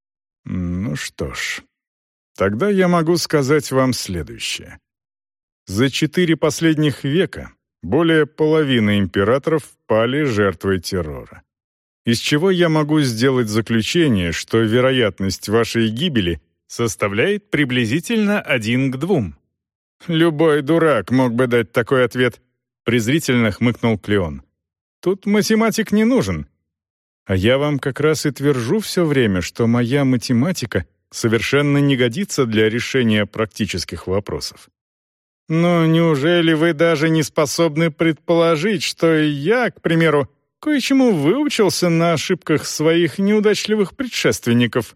«Ну что ж, тогда я могу сказать вам следующее. За 4 последних века более половины императоров пали жертвой террора. Из чего я могу сделать заключение, что вероятность вашей гибели составляет приблизительно 1 к 2. «Любой дурак мог бы дать такой ответ», — презрительно хмыкнул Клеон. «Тут математик не нужен. А я вам как раз и твержу все время, что моя математика совершенно не годится для решения практических вопросов. Но неужели вы даже не способны предположить, что я, к примеру, кое-чему выучился на ошибках своих неудачливых предшественников?»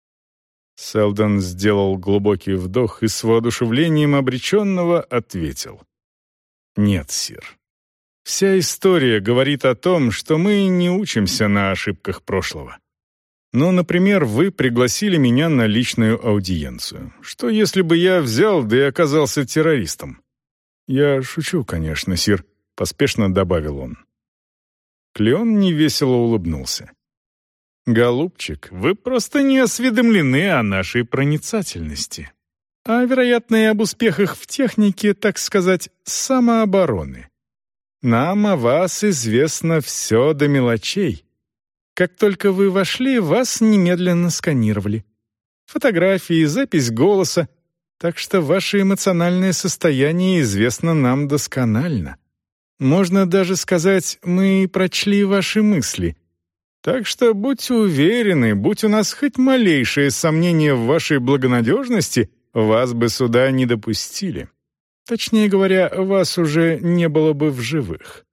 Селдон сделал глубокий вдох и с воодушевлением обреченного ответил. «Нет, сир. Вся история говорит о том, что мы не учимся на ошибках прошлого. Ну, например, вы пригласили меня на личную аудиенцию. Что если бы я взял, да и оказался террористом? Я шучу, конечно, сир», — поспешно добавил он. Клеон невесело улыбнулся. «Голубчик, вы просто не осведомлены о нашей проницательности, а, вероятно, и об успехах в технике, так сказать, самообороны. Нам о вас известно все до мелочей. Как только вы вошли, вас немедленно сканировали. Фотографии, запись голоса, так что ваше эмоциональное состояние известно нам досконально. Можно даже сказать, мы прочли ваши мысли. Так что будьте уверены, будь у нас хоть малейшее сомнение в вашей благонадежности, вас бы сюда не допустили. Точнее говоря, вас уже не было бы в живых».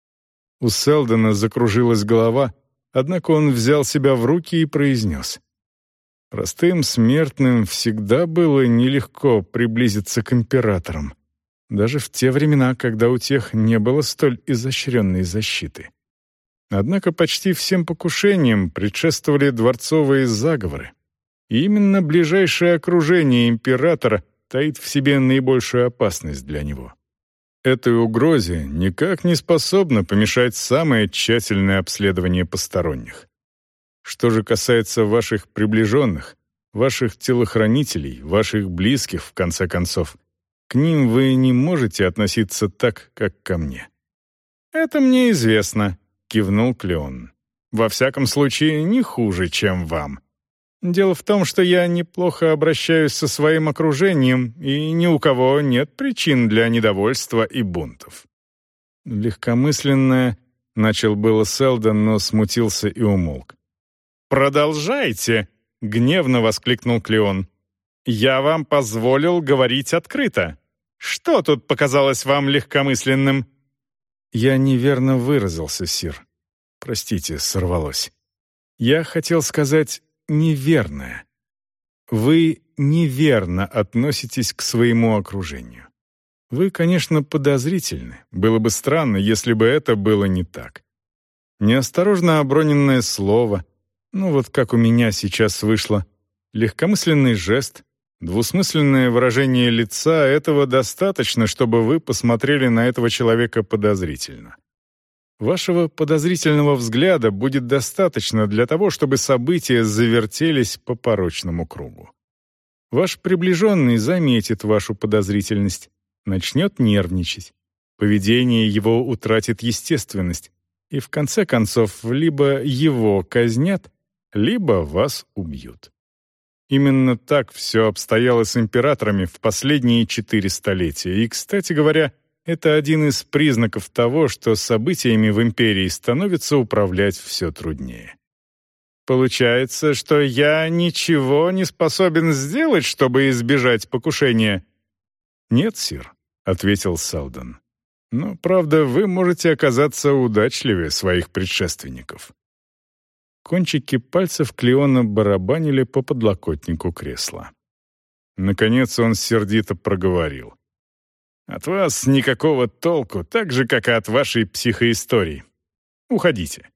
У Селдона закружилась голова, однако он взял себя в руки и произнес. «Простым смертным всегда было нелегко приблизиться к императорам, даже в те времена, когда у тех не было столь изощренной защиты. Однако почти всем покушениям предшествовали дворцовые заговоры. И именно ближайшее окружение императора таит в себе наибольшую опасность для него. Этой угрозе никак не способно помешать самое тщательное обследование посторонних. Что же касается ваших приближенных, ваших телохранителей, ваших близких, в конце концов, к ним вы не можете относиться так, как ко мне». «Это мне известно», — кивнул Клеон. «Во всяком случае, не хуже, чем вам. Дело в том, что я неплохо обращаюсь со своим окружением, и ни у кого нет причин для недовольства и бунтов. Легкомысленное, начал было Селдон, но смутился и умолк. «Продолжайте!» — гневно воскликнул Клеон. «Я вам позволил говорить открыто. Что тут показалось вам легкомысленным?» «Я неверно выразился, сир. Простите, сорвалось. Я хотел сказать «неверное». Вы неверно относитесь к своему окружению. Вы, конечно, подозрительны. Было бы странно, если бы это было не так. Неосторожно оброненное слово, вот как у меня сейчас вышло, легкомысленный жест, двусмысленное выражение лица — этого достаточно, чтобы вы посмотрели на этого человека подозрительно. Вашего подозрительного взгляда будет достаточно для того, чтобы события завертелись по порочному кругу. Ваш приближенный заметит вашу подозрительность, начнет нервничать. Поведение его утратит естественность, и в конце концов либо его казнят, либо вас убьют. Именно так все обстояло с императорами в последние 4 столетия, и, кстати говоря, это один из признаков того, что событиями в империи становится управлять все труднее. Получается, что я ничего не способен сделать, чтобы избежать покушения? Нет, сир, ответил Селдон. Но, правда, вы можете оказаться удачливее своих предшественников. Кончики пальцев Клеона барабанили по подлокотнику кресла. Наконец он сердито проговорил. «От вас никакого толку, так же, как и от вашей психоистории. Уходите».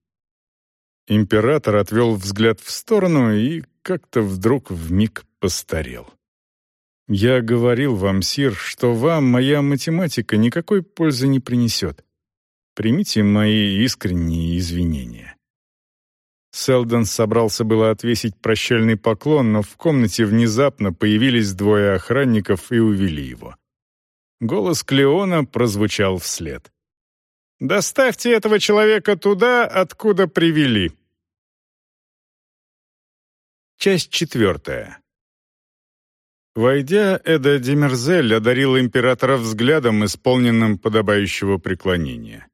Император отвел взгляд в сторону и как-то вдруг вмиг постарел. «Я говорил вам, сир, что вам моя математика никакой пользы не принесет. Примите мои искренние извинения». Селдон собрался было отвесить прощальный поклон, но в комнате внезапно появились 2 охранников и увели его. Голос Клеона прозвучал вслед. «Доставьте этого человека туда, откуда привели». Часть 4. Войдя, Эда Демерзель одарил императора взглядом, исполненным подобающего преклонения.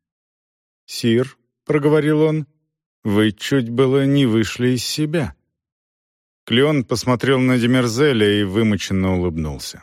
«Сир», — проговорил он, — «вы чуть было не вышли из себя». Клеон посмотрел на Демерзеля и вымученно улыбнулся.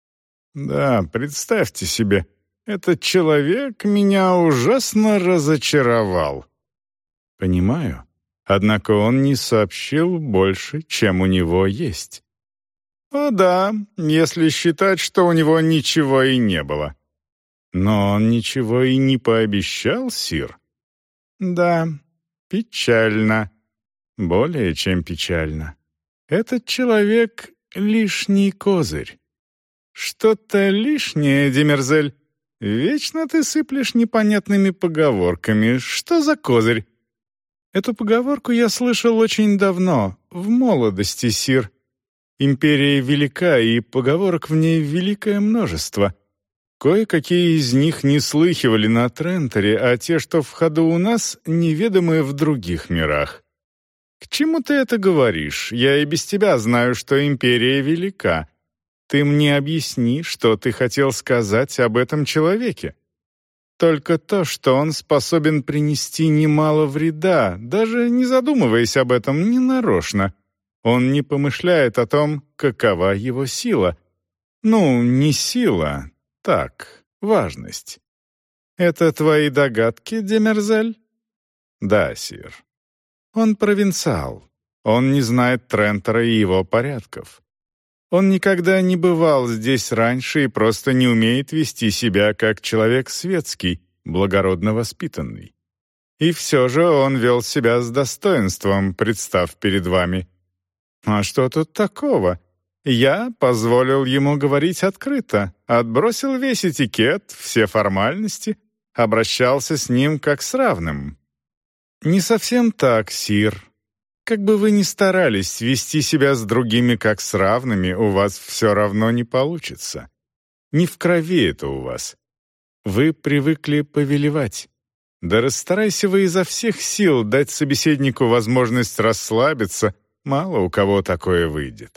«Да, представьте себе, этот человек меня ужасно разочаровал». «Понимаю, однако он не сообщил больше, чем у него есть». «О да, если считать, что у него ничего и не было». «Но он ничего и не пообещал, сир». «Да, печально. Более чем печально. Этот человек — лишний козырь». «Что-то лишнее, Демерзель. Вечно ты сыплешь непонятными поговорками. Что за козырь?» «Эту поговорку я слышал очень давно, в молодости, сир. Империя велика, и поговорок в ней великое множество. Кое-какие из них не слыхивали на Тренторе, а те, что в ходу у нас, неведомы в других мирах. К чему ты это говоришь? Я и без тебя знаю, что империя велика. Ты мне объясни, что ты хотел сказать об этом человеке. Только то, что он способен принести немало вреда, даже не задумываясь об этом ненарочно. Он не помышляет о том, какова его сила. Не сила, так, важность. Это твои догадки, Демерзель? Да, сир. Он провинциал. Он не знает Трентора и его порядков. Он никогда не бывал здесь раньше и просто не умеет вести себя как человек светский, благородно воспитанный. И все же он вел себя с достоинством, представ перед вами. А что тут такого? Я позволил ему говорить открыто, отбросил весь этикет, все формальности, обращался с ним как с равным. Не совсем так, сир. Как бы вы ни старались вести себя с другими как с равными, у вас все равно не получится. Не в крови это у вас. Вы привыкли повелевать. Да расстарайся вы изо всех сил дать собеседнику возможность расслабиться, мало у кого такое выйдет.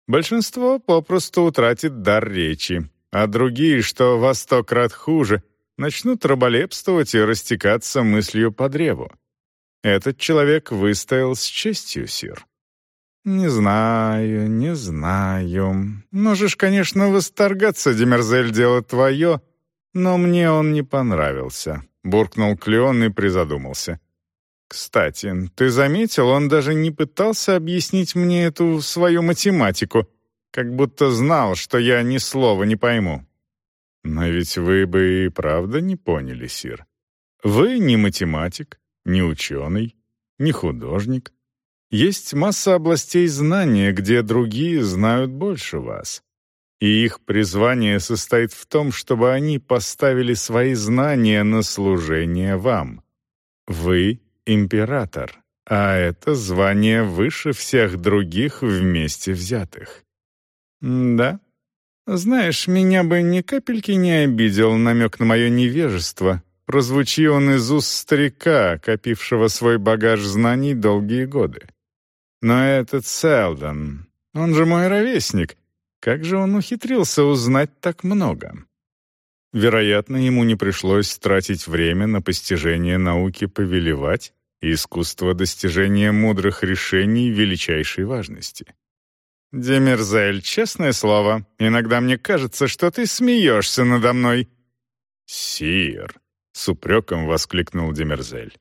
Большинство попросту утратит дар речи, а другие, что во 100 крат хуже, начнут раболепствовать и растекаться мыслью по древу. Этот человек выстоял с честью, сир. «Не знаю, не знаю. Можешь, конечно, восторгаться, Демерзель, дело твое, но мне он не понравился», — буркнул Клеон и призадумался. «Кстати, ты заметил, он даже не пытался объяснить мне эту свою математику, как будто знал, что я ни слова не пойму». «Но ведь вы бы и правда не поняли, сир. Вы не математик, не ученый, не художник. Есть масса областей знания, где другие знают больше вас. И их призвание состоит в том, чтобы они поставили свои знания на служение вам. Вы — император, а это звание выше всех других вместе взятых». «Да? Знаешь, меня бы ни капельки не обидел намек на мое невежество. Прозвучи он из уст старика, копившего свой багаж знаний долгие годы. Но этот Селдон, он же мой ровесник, как же он ухитрился узнать так много?» Вероятно, ему не пришлось тратить время на постижение науки повелевать и искусство достижения мудрых решений величайшей важности. «Демерзель, честное слово, иногда мне кажется, что ты смеешься надо мной». «Сир!» — с упреком воскликнул Демерзель.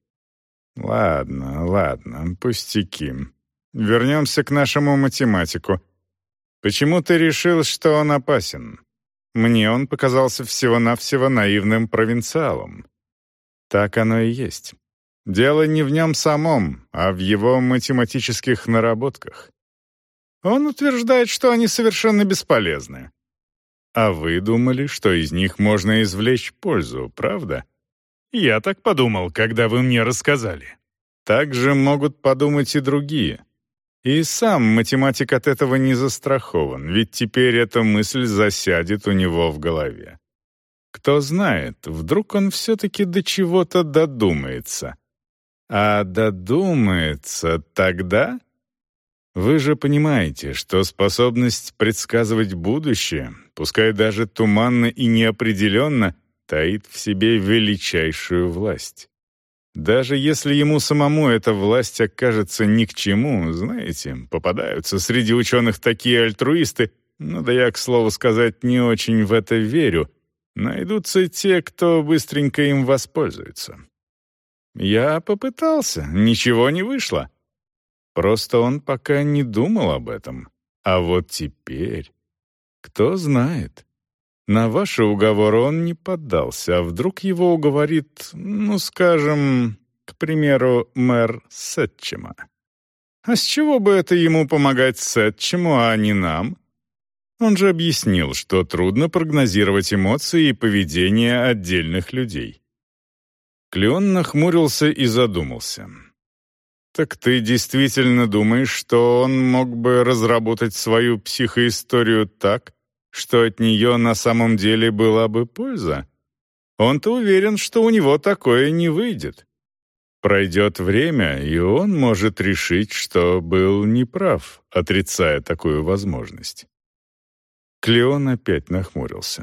«Ладно, пустяки. Вернемся к нашему математику. Почему ты решил, что он опасен? Мне он показался всего-навсего наивным провинциалом». «Так оно и есть. Дело не в нем самом, а в его математических наработках. Он утверждает, что они совершенно бесполезны. А вы думали, что из них можно извлечь пользу, правда? Я так подумал, когда вы мне рассказали. Так же могут подумать и другие. И сам математик от этого не застрахован, ведь теперь эта мысль засядет у него в голове. Кто знает, вдруг он все-таки до чего-то додумается. А додумается тогда... Вы же понимаете, что способность предсказывать будущее, пускай даже туманно и неопределенно, таит в себе величайшую власть. Даже если ему самому эта власть окажется ни к чему, знаете, попадаются среди ученых такие альтруисты, ну да я, к слову сказать, не очень в это верю, найдутся те, кто быстренько им воспользуется. Я попытался, ничего не вышло. Просто он пока не думал об этом. А вот теперь... Кто знает. На ваши уговоры он не поддался, а вдруг его уговорит, ну, скажем, к примеру, мэр Сетчема. А с чего бы это ему помогать Сетчему, а не нам? Он же объяснил, что трудно прогнозировать эмоции и поведение отдельных людей. Клеон нахмурился и задумался. «Так ты действительно думаешь, что он мог бы разработать свою психоисторию так, что от нее на самом деле была бы польза? Он-то уверен, что у него такое не выйдет. Пройдет время, и он может решить, что был неправ, отрицая такую возможность». Клеон опять нахмурился.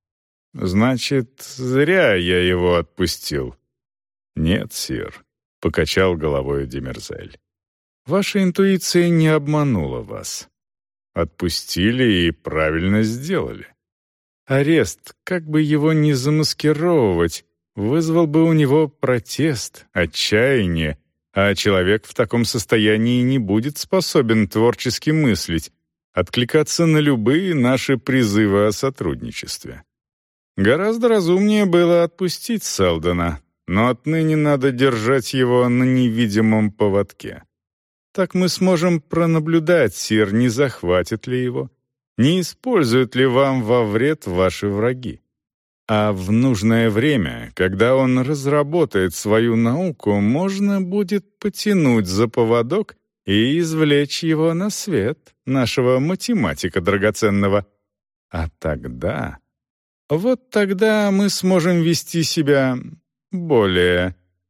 «Значит, зря я его отпустил». «Нет, сир», — покачал головой Демерзель. «Ваша интуиция не обманула вас. Отпустили и правильно сделали. Арест, как бы его ни замаскировывать, вызвал бы у него протест, отчаяние, а человек в таком состоянии не будет способен творчески мыслить, откликаться на любые наши призывы о сотрудничестве. Гораздо разумнее было отпустить Селдона, но отныне надо держать его на невидимом поводке. Так мы сможем пронаблюдать, сир, не захватят ли его, не используют ли вам во вред ваши враги. А в нужное время, когда он разработает свою науку, можно будет потянуть за поводок и извлечь его на свет, нашего математика драгоценного. А тогда... Вот тогда мы сможем вести себя более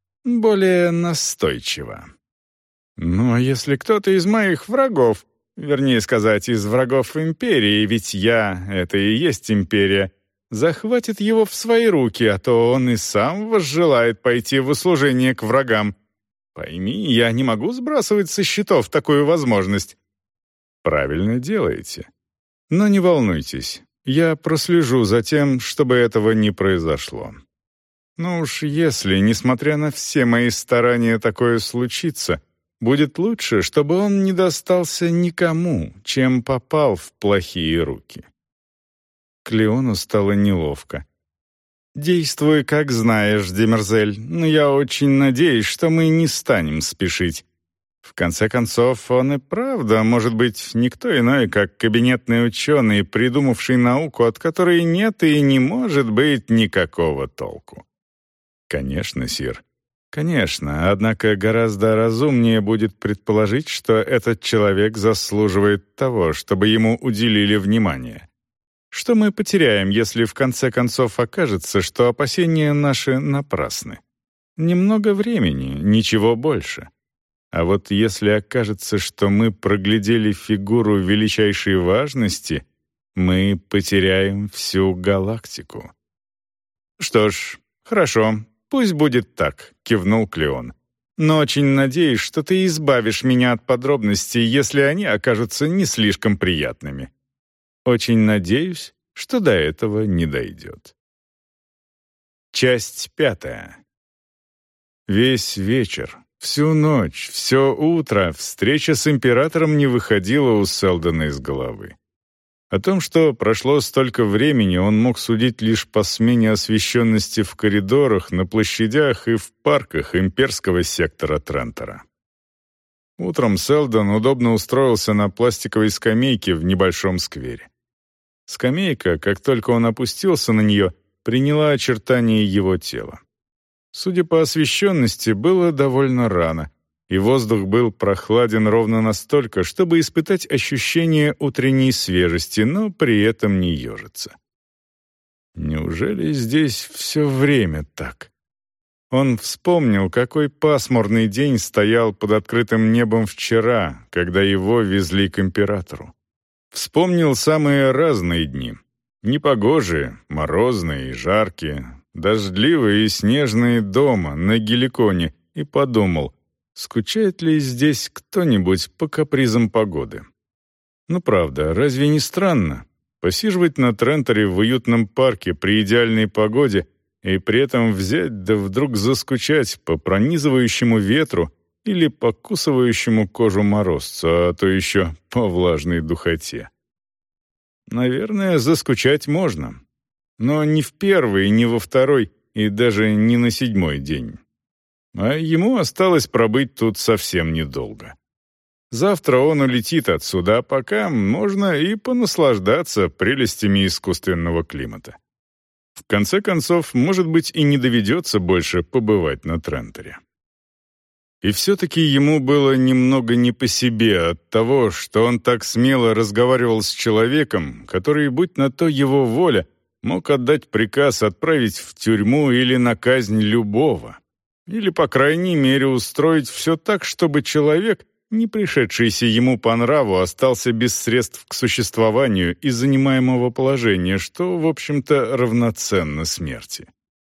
настойчиво. Ну, а если кто-то из моих врагов, вернее сказать, из врагов империи, ведь я — это и есть империя, захватит его в свои руки, а то он и сам возжелает пойти в услужение к врагам. Пойми, я не могу сбрасывать со счетов такую возможность». «Правильно делаете. Но не волнуйтесь, я прослежу за тем, чтобы этого не произошло. Но уж если, несмотря на все мои старания, такое случится, будет лучше, чтобы он не достался никому, чем попал в плохие руки». Клеону стало неловко. «Действуй, как знаешь, Демерзель, но я очень надеюсь, что мы не станем спешить. В конце концов, он и правда может быть никто иной, как кабинетный ученый, придумавший науку, от которой нет и не может быть никакого толку». «Конечно, сир. Конечно, однако гораздо разумнее будет предположить, что этот человек заслуживает того, чтобы ему уделили внимание. Что мы потеряем, если в конце концов окажется, что опасения наши напрасны? Немного времени, ничего больше. А вот если окажется, что мы проглядели фигуру величайшей важности, мы потеряем всю галактику». «Что ж, хорошо, пусть будет так», — кивнул Клеон. «Но очень надеюсь, что ты избавишь меня от подробностей, если они окажутся не слишком приятными. Очень надеюсь, что до этого не дойдет». Часть 5. Весь вечер, всю ночь, все утро встреча с императором не выходила у Селдона из головы. О том, что прошло столько времени, он мог судить лишь по смене освещенности в коридорах, на площадях и в парках имперского сектора Трентера. Утром Селдон удобно устроился на пластиковой скамейке в небольшом сквере. Скамейка, как только он опустился на нее, приняла очертания его тела. Судя по освещенности, было довольно рано, и воздух был прохладен ровно настолько, чтобы испытать ощущение утренней свежести, но при этом не ежиться. Неужели здесь все время так? Он вспомнил, какой пасмурный день стоял под открытым небом вчера, когда его везли к императору. Вспомнил самые разные дни. Непогожие, морозные и жаркие, дождливые и снежные дома на Геликоне, и подумал, скучает ли здесь кто-нибудь по капризам погоды. Ну правда, разве не странно? Посиживать на Трентере в уютном парке при идеальной погоде и при этом взять да вдруг заскучать по пронизывающему ветру или покусывающему кожу морозцу, а то еще по влажной духоте. Наверное, заскучать можно. Но не в первый, не во второй и даже не на 7-й день. А ему осталось пробыть тут совсем недолго. Завтра он улетит отсюда, а пока можно и понаслаждаться прелестями искусственного климата. В конце концов, может быть, и не доведется больше побывать на Трентере. И все-таки ему было немного не по себе от того, что он так смело разговаривал с человеком, который, будь на то его воля, мог отдать приказ отправить в тюрьму или на казнь любого. Или, по крайней мере, устроить все так, чтобы человек, не пришедшийся ему по нраву, остался без средств к существованию и занимаемого положения, что, в общем-то, равноценно смерти.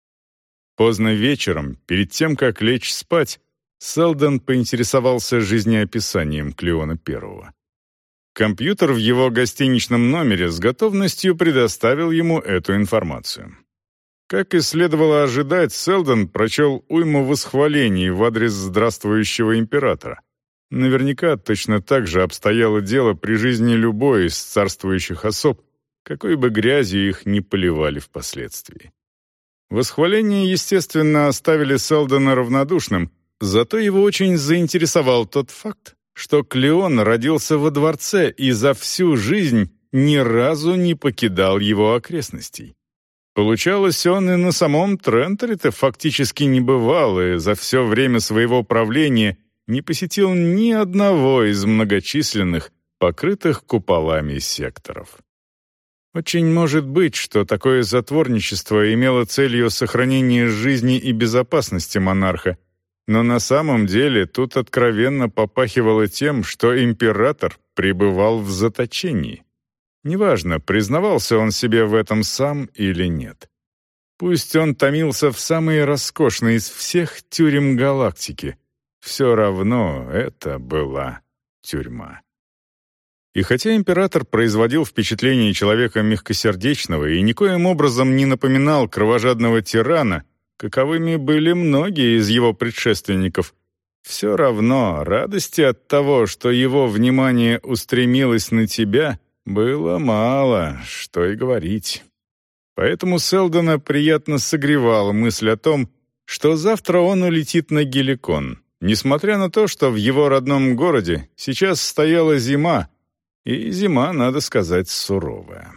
Поздно вечером, перед тем, как лечь спать, Селдон поинтересовался жизнеописанием Клеона I. Компьютер в его гостиничном номере с готовностью предоставил ему эту информацию. Как и следовало ожидать, Селдон прочел уйму восхвалений в адрес здравствующего императора. Наверняка точно так же обстояло дело при жизни любой из царствующих особ, какой бы грязью их ни поливали впоследствии. Восхваления, естественно, оставили Селдона равнодушным, зато его очень заинтересовал тот факт, что Клеон родился во дворце и за всю жизнь ни разу не покидал его окрестностей. Получалось, он и на самом Трентере-то фактически не бывал, и за все время своего правления не посетил ни одного из многочисленных, покрытых куполами секторов. Очень может быть, что такое затворничество имело целью сохранение жизни и безопасности монарха, но на самом деле тут откровенно попахивало тем, что император пребывал в заточении. Неважно, признавался он себе в этом сам или нет. Пусть он томился в самой роскошной из всех тюрем галактики, все равно это была тюрьма. И хотя император производил впечатление человека мягкосердечного и никоим образом не напоминал кровожадного тирана, каковыми были многие из его предшественников, все равно радости от того, что его внимание устремилось на тебя, было мало, что и говорить. Поэтому Сэлдона приятно согревала мысль о том, что завтра он улетит на Геликон, несмотря на то, что в его родном городе сейчас стояла зима, и зима, надо сказать, суровая.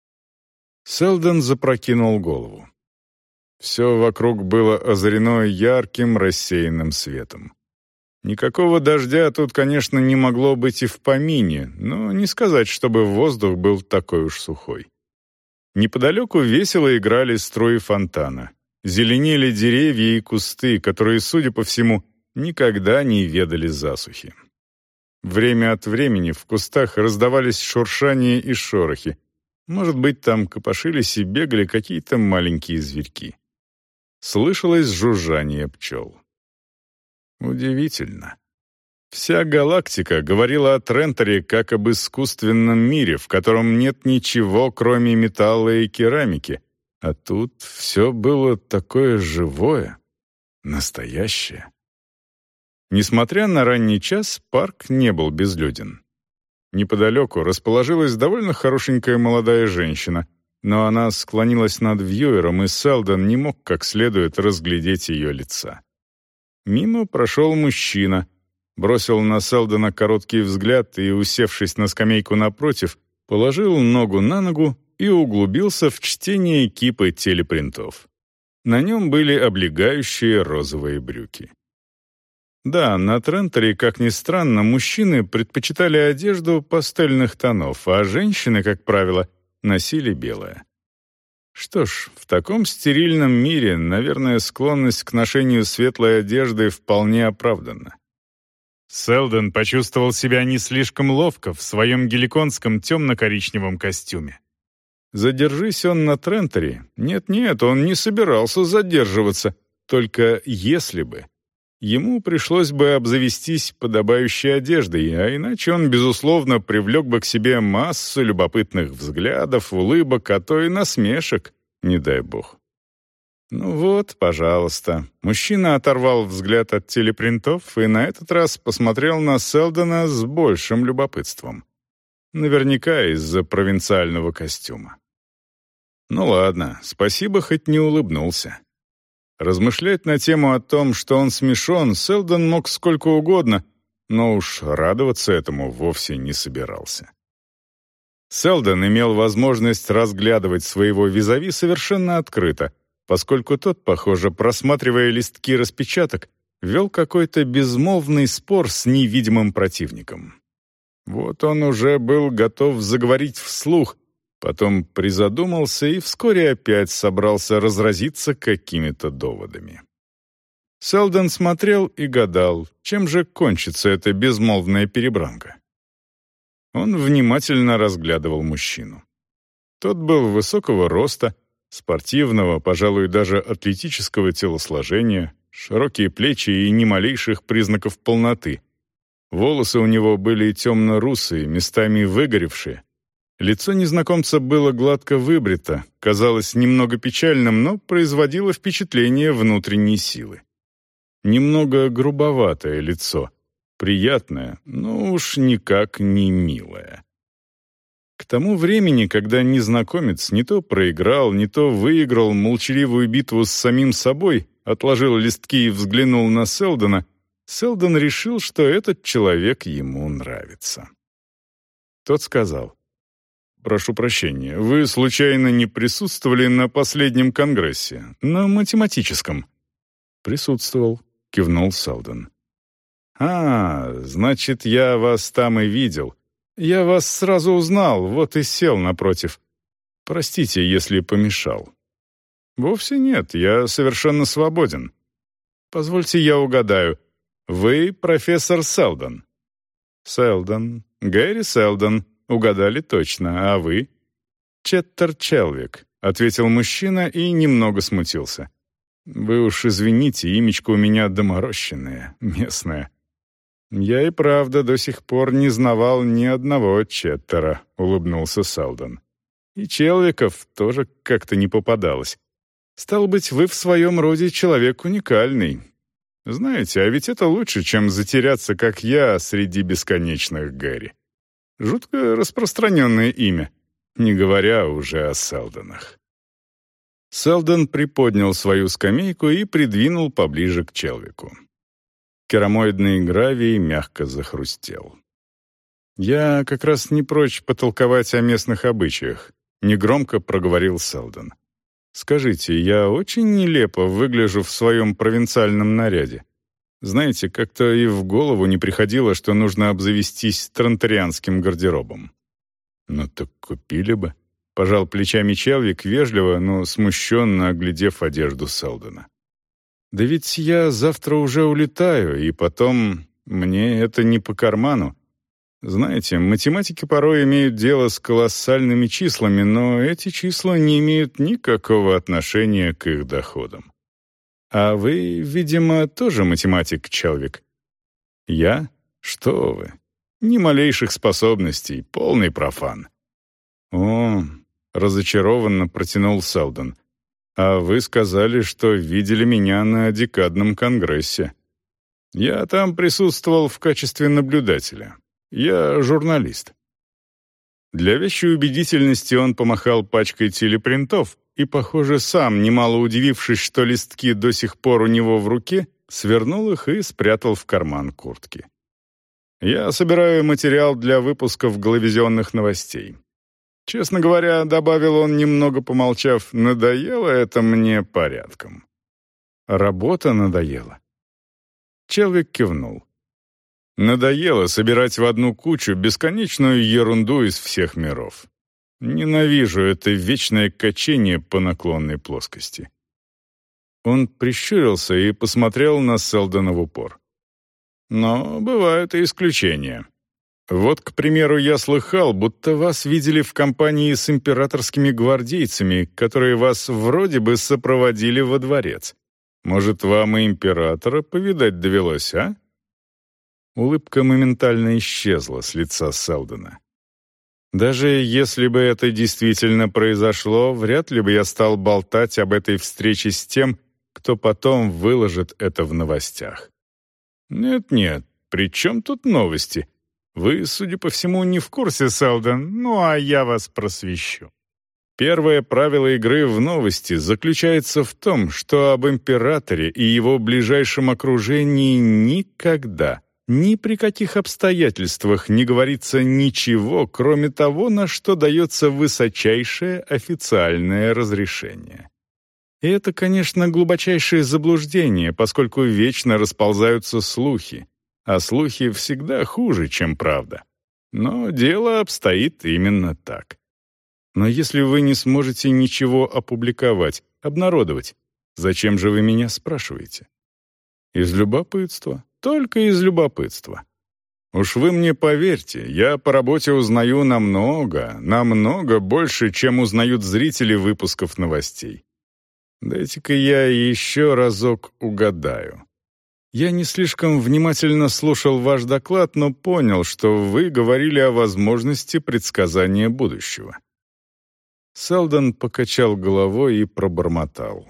Сэлдон запрокинул голову. Все вокруг было озарено ярким рассеянным светом. Никакого дождя тут, конечно, не могло быть и в помине, но не сказать, чтобы воздух был такой уж сухой. Неподалеку весело играли струи фонтана. Зеленели деревья и кусты, которые, судя по всему, никогда не ведали засухи. Время от времени в кустах раздавались шуршания и шорохи. Может быть, там копошились и бегали какие-то маленькие зверьки. Слышалось жужжание пчел. Удивительно. Вся галактика говорила о Тренторе как об искусственном мире, в котором нет ничего, кроме металла и керамики, а тут все было такое живое, настоящее. Несмотря на ранний час, парк не был безлюден. Неподалеку расположилась довольно хорошенькая молодая женщина, но она склонилась над вьюером, и Сэлдон не мог как следует разглядеть ее лица. Мимо прошел мужчина, бросил на Сэлдона короткий взгляд и, усевшись на скамейку напротив, положил ногу на ногу и углубился в чтение кипы телепринтов. На нем были облегающие розовые брюки. Да, на Тренторе, как ни странно, мужчины предпочитали одежду пастельных тонов, а женщины, как правило, носили белое. Что ж, в таком стерильном мире, наверное, склонность к ношению светлой одежды вполне оправдана. Сэлдон почувствовал себя не слишком ловко в своем геликонском темно-коричневом костюме. Задержись он на Тренторе, нет-нет, он не собирался задерживаться, только если бы. Ему пришлось бы обзавестись подобающей одеждой, а иначе он, безусловно, привлек бы к себе массу любопытных взглядов, улыбок, а то и насмешек, не дай бог. Ну вот, пожалуйста. Мужчина оторвал взгляд от телепринтов и на этот раз посмотрел на Сэлдона с большим любопытством. Наверняка из-за провинциального костюма. Ну ладно, спасибо, хоть не улыбнулся. Размышлять на тему о том, что он смешон, Сэлдон мог сколько угодно, но уж радоваться этому вовсе не собирался. Сэлдон имел возможность разглядывать своего визави совершенно открыто, поскольку тот, похоже, просматривая листки распечаток, вел какой-то безмолвный спор с невидимым противником. Вот он уже был готов заговорить вслух, потом призадумался и вскоре опять собрался разразиться какими-то доводами. Сэлдон смотрел и гадал, чем же кончится эта безмолвная перебранка. Он внимательно разглядывал мужчину. Тот был высокого роста, спортивного, пожалуй, даже атлетического телосложения, широкие плечи и ни малейших признаков полноты. Волосы у него были темно-русые, местами выгоревшие. Лицо незнакомца было гладко выбрито, казалось немного печальным, но производило впечатление внутренней силы. Немного грубоватое лицо, приятное, но уж никак не милое. К тому времени, когда незнакомец не то проиграл, не то выиграл молчаливую битву с самим собой, отложил листки и взглянул на Сэлдона, Сэлдон решил, что этот человек ему нравится. Тот сказал: «Прошу прощения, вы случайно не присутствовали на последнем конгрессе, на математическом?» «Присутствовал», — кивнул Сэлдон. «А, значит, я вас там и видел. Я вас сразу узнал, вот и сел напротив. Простите, если помешал». «Вовсе нет, я совершенно свободен. Позвольте я угадаю. Вы профессор Сэлдон?» «Сэлдон, Гэри Сэлдон. Угадали точно, а вы?» «Четтер Челвик», — ответил мужчина и немного смутился. «Вы уж извините, имечко у меня доморощенное, местное». «Я и правда до сих пор не знавал ни одного Четтера», — улыбнулся Селдон. «И Челвиков тоже как-то не попадалось. Стало быть, вы в своем роде человек уникальный. Знаете, а ведь это лучше, чем затеряться, как я, среди бесконечных Гэри. Жутко распространенное имя, не говоря уже о Селдонах». Селдон приподнял свою скамейку и придвинул поближе к Челвику. Керамоидный гравий мягко захрустел. «Я как раз не прочь потолковать о местных обычаях», — негромко проговорил Селдон. «Скажите, я очень нелепо выгляжу в своем провинциальном наряде? Знаете, как-то и в голову не приходило, что нужно обзавестись тронтарианским гардеробом». «Ну так купили бы», — пожал плечами Челвик, вежливо, но смущенно оглядев одежду Селдона. «Да ведь я завтра уже улетаю, и потом мне это не по карману. Знаете, математики порой имеют дело с колоссальными числами, но эти числа не имеют никакого отношения к их доходам. А вы, видимо, тоже математик, Челвик?» «Я? Что вы? Ни малейших способностей, полный профан». «О», — разочарованно протянул Селдон, «а вы сказали, что видели меня на декадном конгрессе». «Я там присутствовал в качестве наблюдателя. Я журналист». Для вещей убедительности он помахал пачкой телепринтов и, похоже, сам, немало удивившись, что листки до сих пор у него в руке, свернул их и спрятал в карман куртки. «Я собираю материал для выпусков головизионных новостей. Честно говоря, добавил он, немного помолчав, надоело это мне порядком». «Работа надоела?» Челвик кивнул. «Надоело собирать в одну кучу бесконечную ерунду из всех миров. Ненавижу это вечное качение по наклонной плоскости». Он прищурился и посмотрел на Селдона в упор. «Но бывают и исключения. Вот, к примеру, я слыхал, будто вас видели в компании с императорскими гвардейцами, которые вас вроде бы сопроводили во дворец. Может, вам и императора повидать довелось, а?» Улыбка моментально исчезла с лица Селдона. «Даже если бы это действительно произошло, вряд ли бы я стал болтать об этой встрече с тем, кто потом выложит это в новостях». «Нет-нет, при чем тут новости? Вы, судя по всему, не в курсе, Селдон, ну а я вас просвещу. Первое правило игры в новости заключается в том, что об императоре и его ближайшем окружении никогда, ни при каких обстоятельствах не говорится ничего, кроме того, на что дается высочайшее официальное разрешение. И это, конечно, глубочайшее заблуждение, поскольку вечно расползаются слухи, а слухи всегда хуже, чем правда. Но дело обстоит именно так. Но если вы не сможете ничего опубликовать, обнародовать, зачем же вы меня спрашиваете? Из любопытства, только из любопытства. Уж вы мне поверьте, я по работе узнаю намного больше, чем узнают зрители выпусков новостей. Дайте-ка я еще разок угадаю. Я не слишком внимательно слушал ваш доклад, но понял, что вы говорили о возможности предсказания будущего». Селдон покачал головой и пробормотал.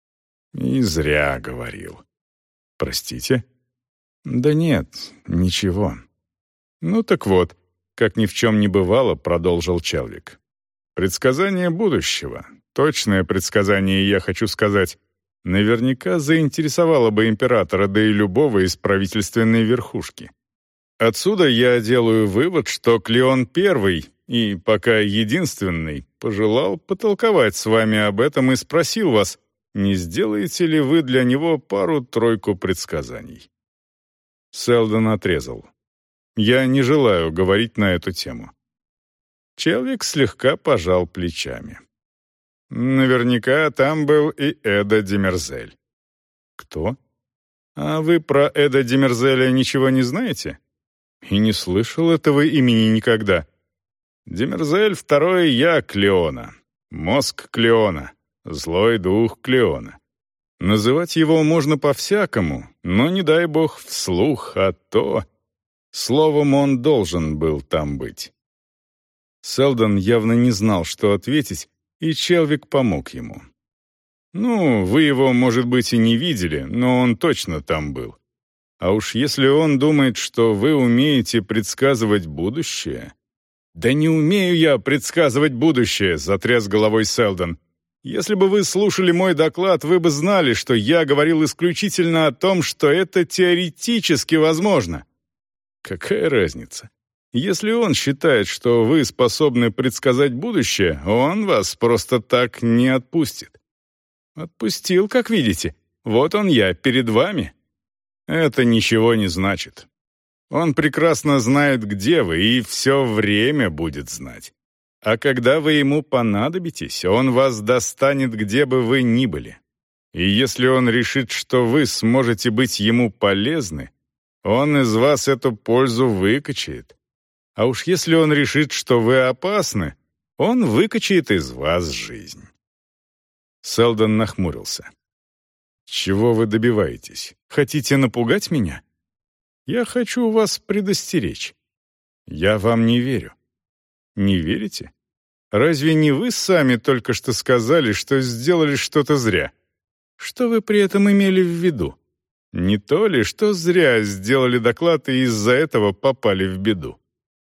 «И зря говорил». «Простите?» «Да нет, ничего». «Ну так вот, как ни в чем не бывало», — продолжил Челвик. «Предсказание будущего, точное предсказание, я хочу сказать, наверняка заинтересовало бы императора, да и любого из правительственной верхушки. Отсюда я делаю вывод, что Клеон I, и пока единственный, пожелал потолковать с вами об этом и спросил вас, не сделаете ли вы для него пару-тройку предсказаний». Селдон отрезал. «Я не желаю говорить на эту тему». Челвик слегка пожал плечами. «Наверняка там был и Эдо Демерзель». «Кто? А вы про Эдо Демерзеля ничего не знаете?» «И не слышал этого имени никогда». Демерзель второй я Клеона, мозг Клеона, злой дух Клеона. Называть его можно по-всякому, но не дай бог вслух, а то... Словом, он должен был там быть. Селдон явно не знал, что ответить, и Челвик помог ему. «Ну, вы его, может быть, и не видели, но он точно там был. А уж если он думает, что вы умеете предсказывать будущее...» «Да не умею я предсказывать будущее», — затряс головой Селдон. «Если бы вы слушали мой доклад, вы бы знали, что я говорил исключительно о том, что это теоретически возможно». «Какая разница? Если он считает, что вы способны предсказать будущее, он вас просто так не отпустит». «Отпустил, как видите. Вот он я, перед вами». «Это ничего не значит. Он прекрасно знает, где вы, и все время будет знать. А когда вы ему понадобитесь, он вас достанет, где бы вы ни были. И если он решит, что вы сможете быть ему полезны, он из вас эту пользу выкачает. А уж если он решит, что вы опасны, он выкачает из вас жизнь». Селдон нахмурился. «Чего вы добиваетесь? Хотите напугать меня? Я хочу вас предостеречь. Я вам не верю». «Не верите? Разве не вы сами только что сказали, что сделали что-то зря? Что вы при этом имели в виду? Не то ли, что зря сделали доклад и из-за этого попали в беду?»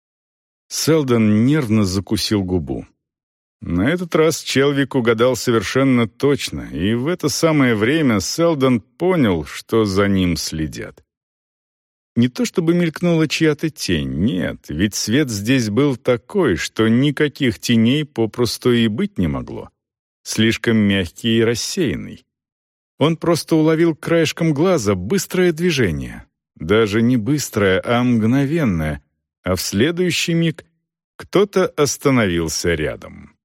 Селдон нервно закусил губу. На этот раз Челвик угадал совершенно точно, и в это самое время Селдон понял, что за ним следят. Не то чтобы мелькнула чья-то тень, нет, ведь свет здесь был такой, что никаких теней попросту и быть не могло. Слишком мягкий и рассеянный. Он просто уловил краешком глаза быстрое движение. Даже не быстрое, а мгновенное, а в следующий миг кто-то остановился рядом.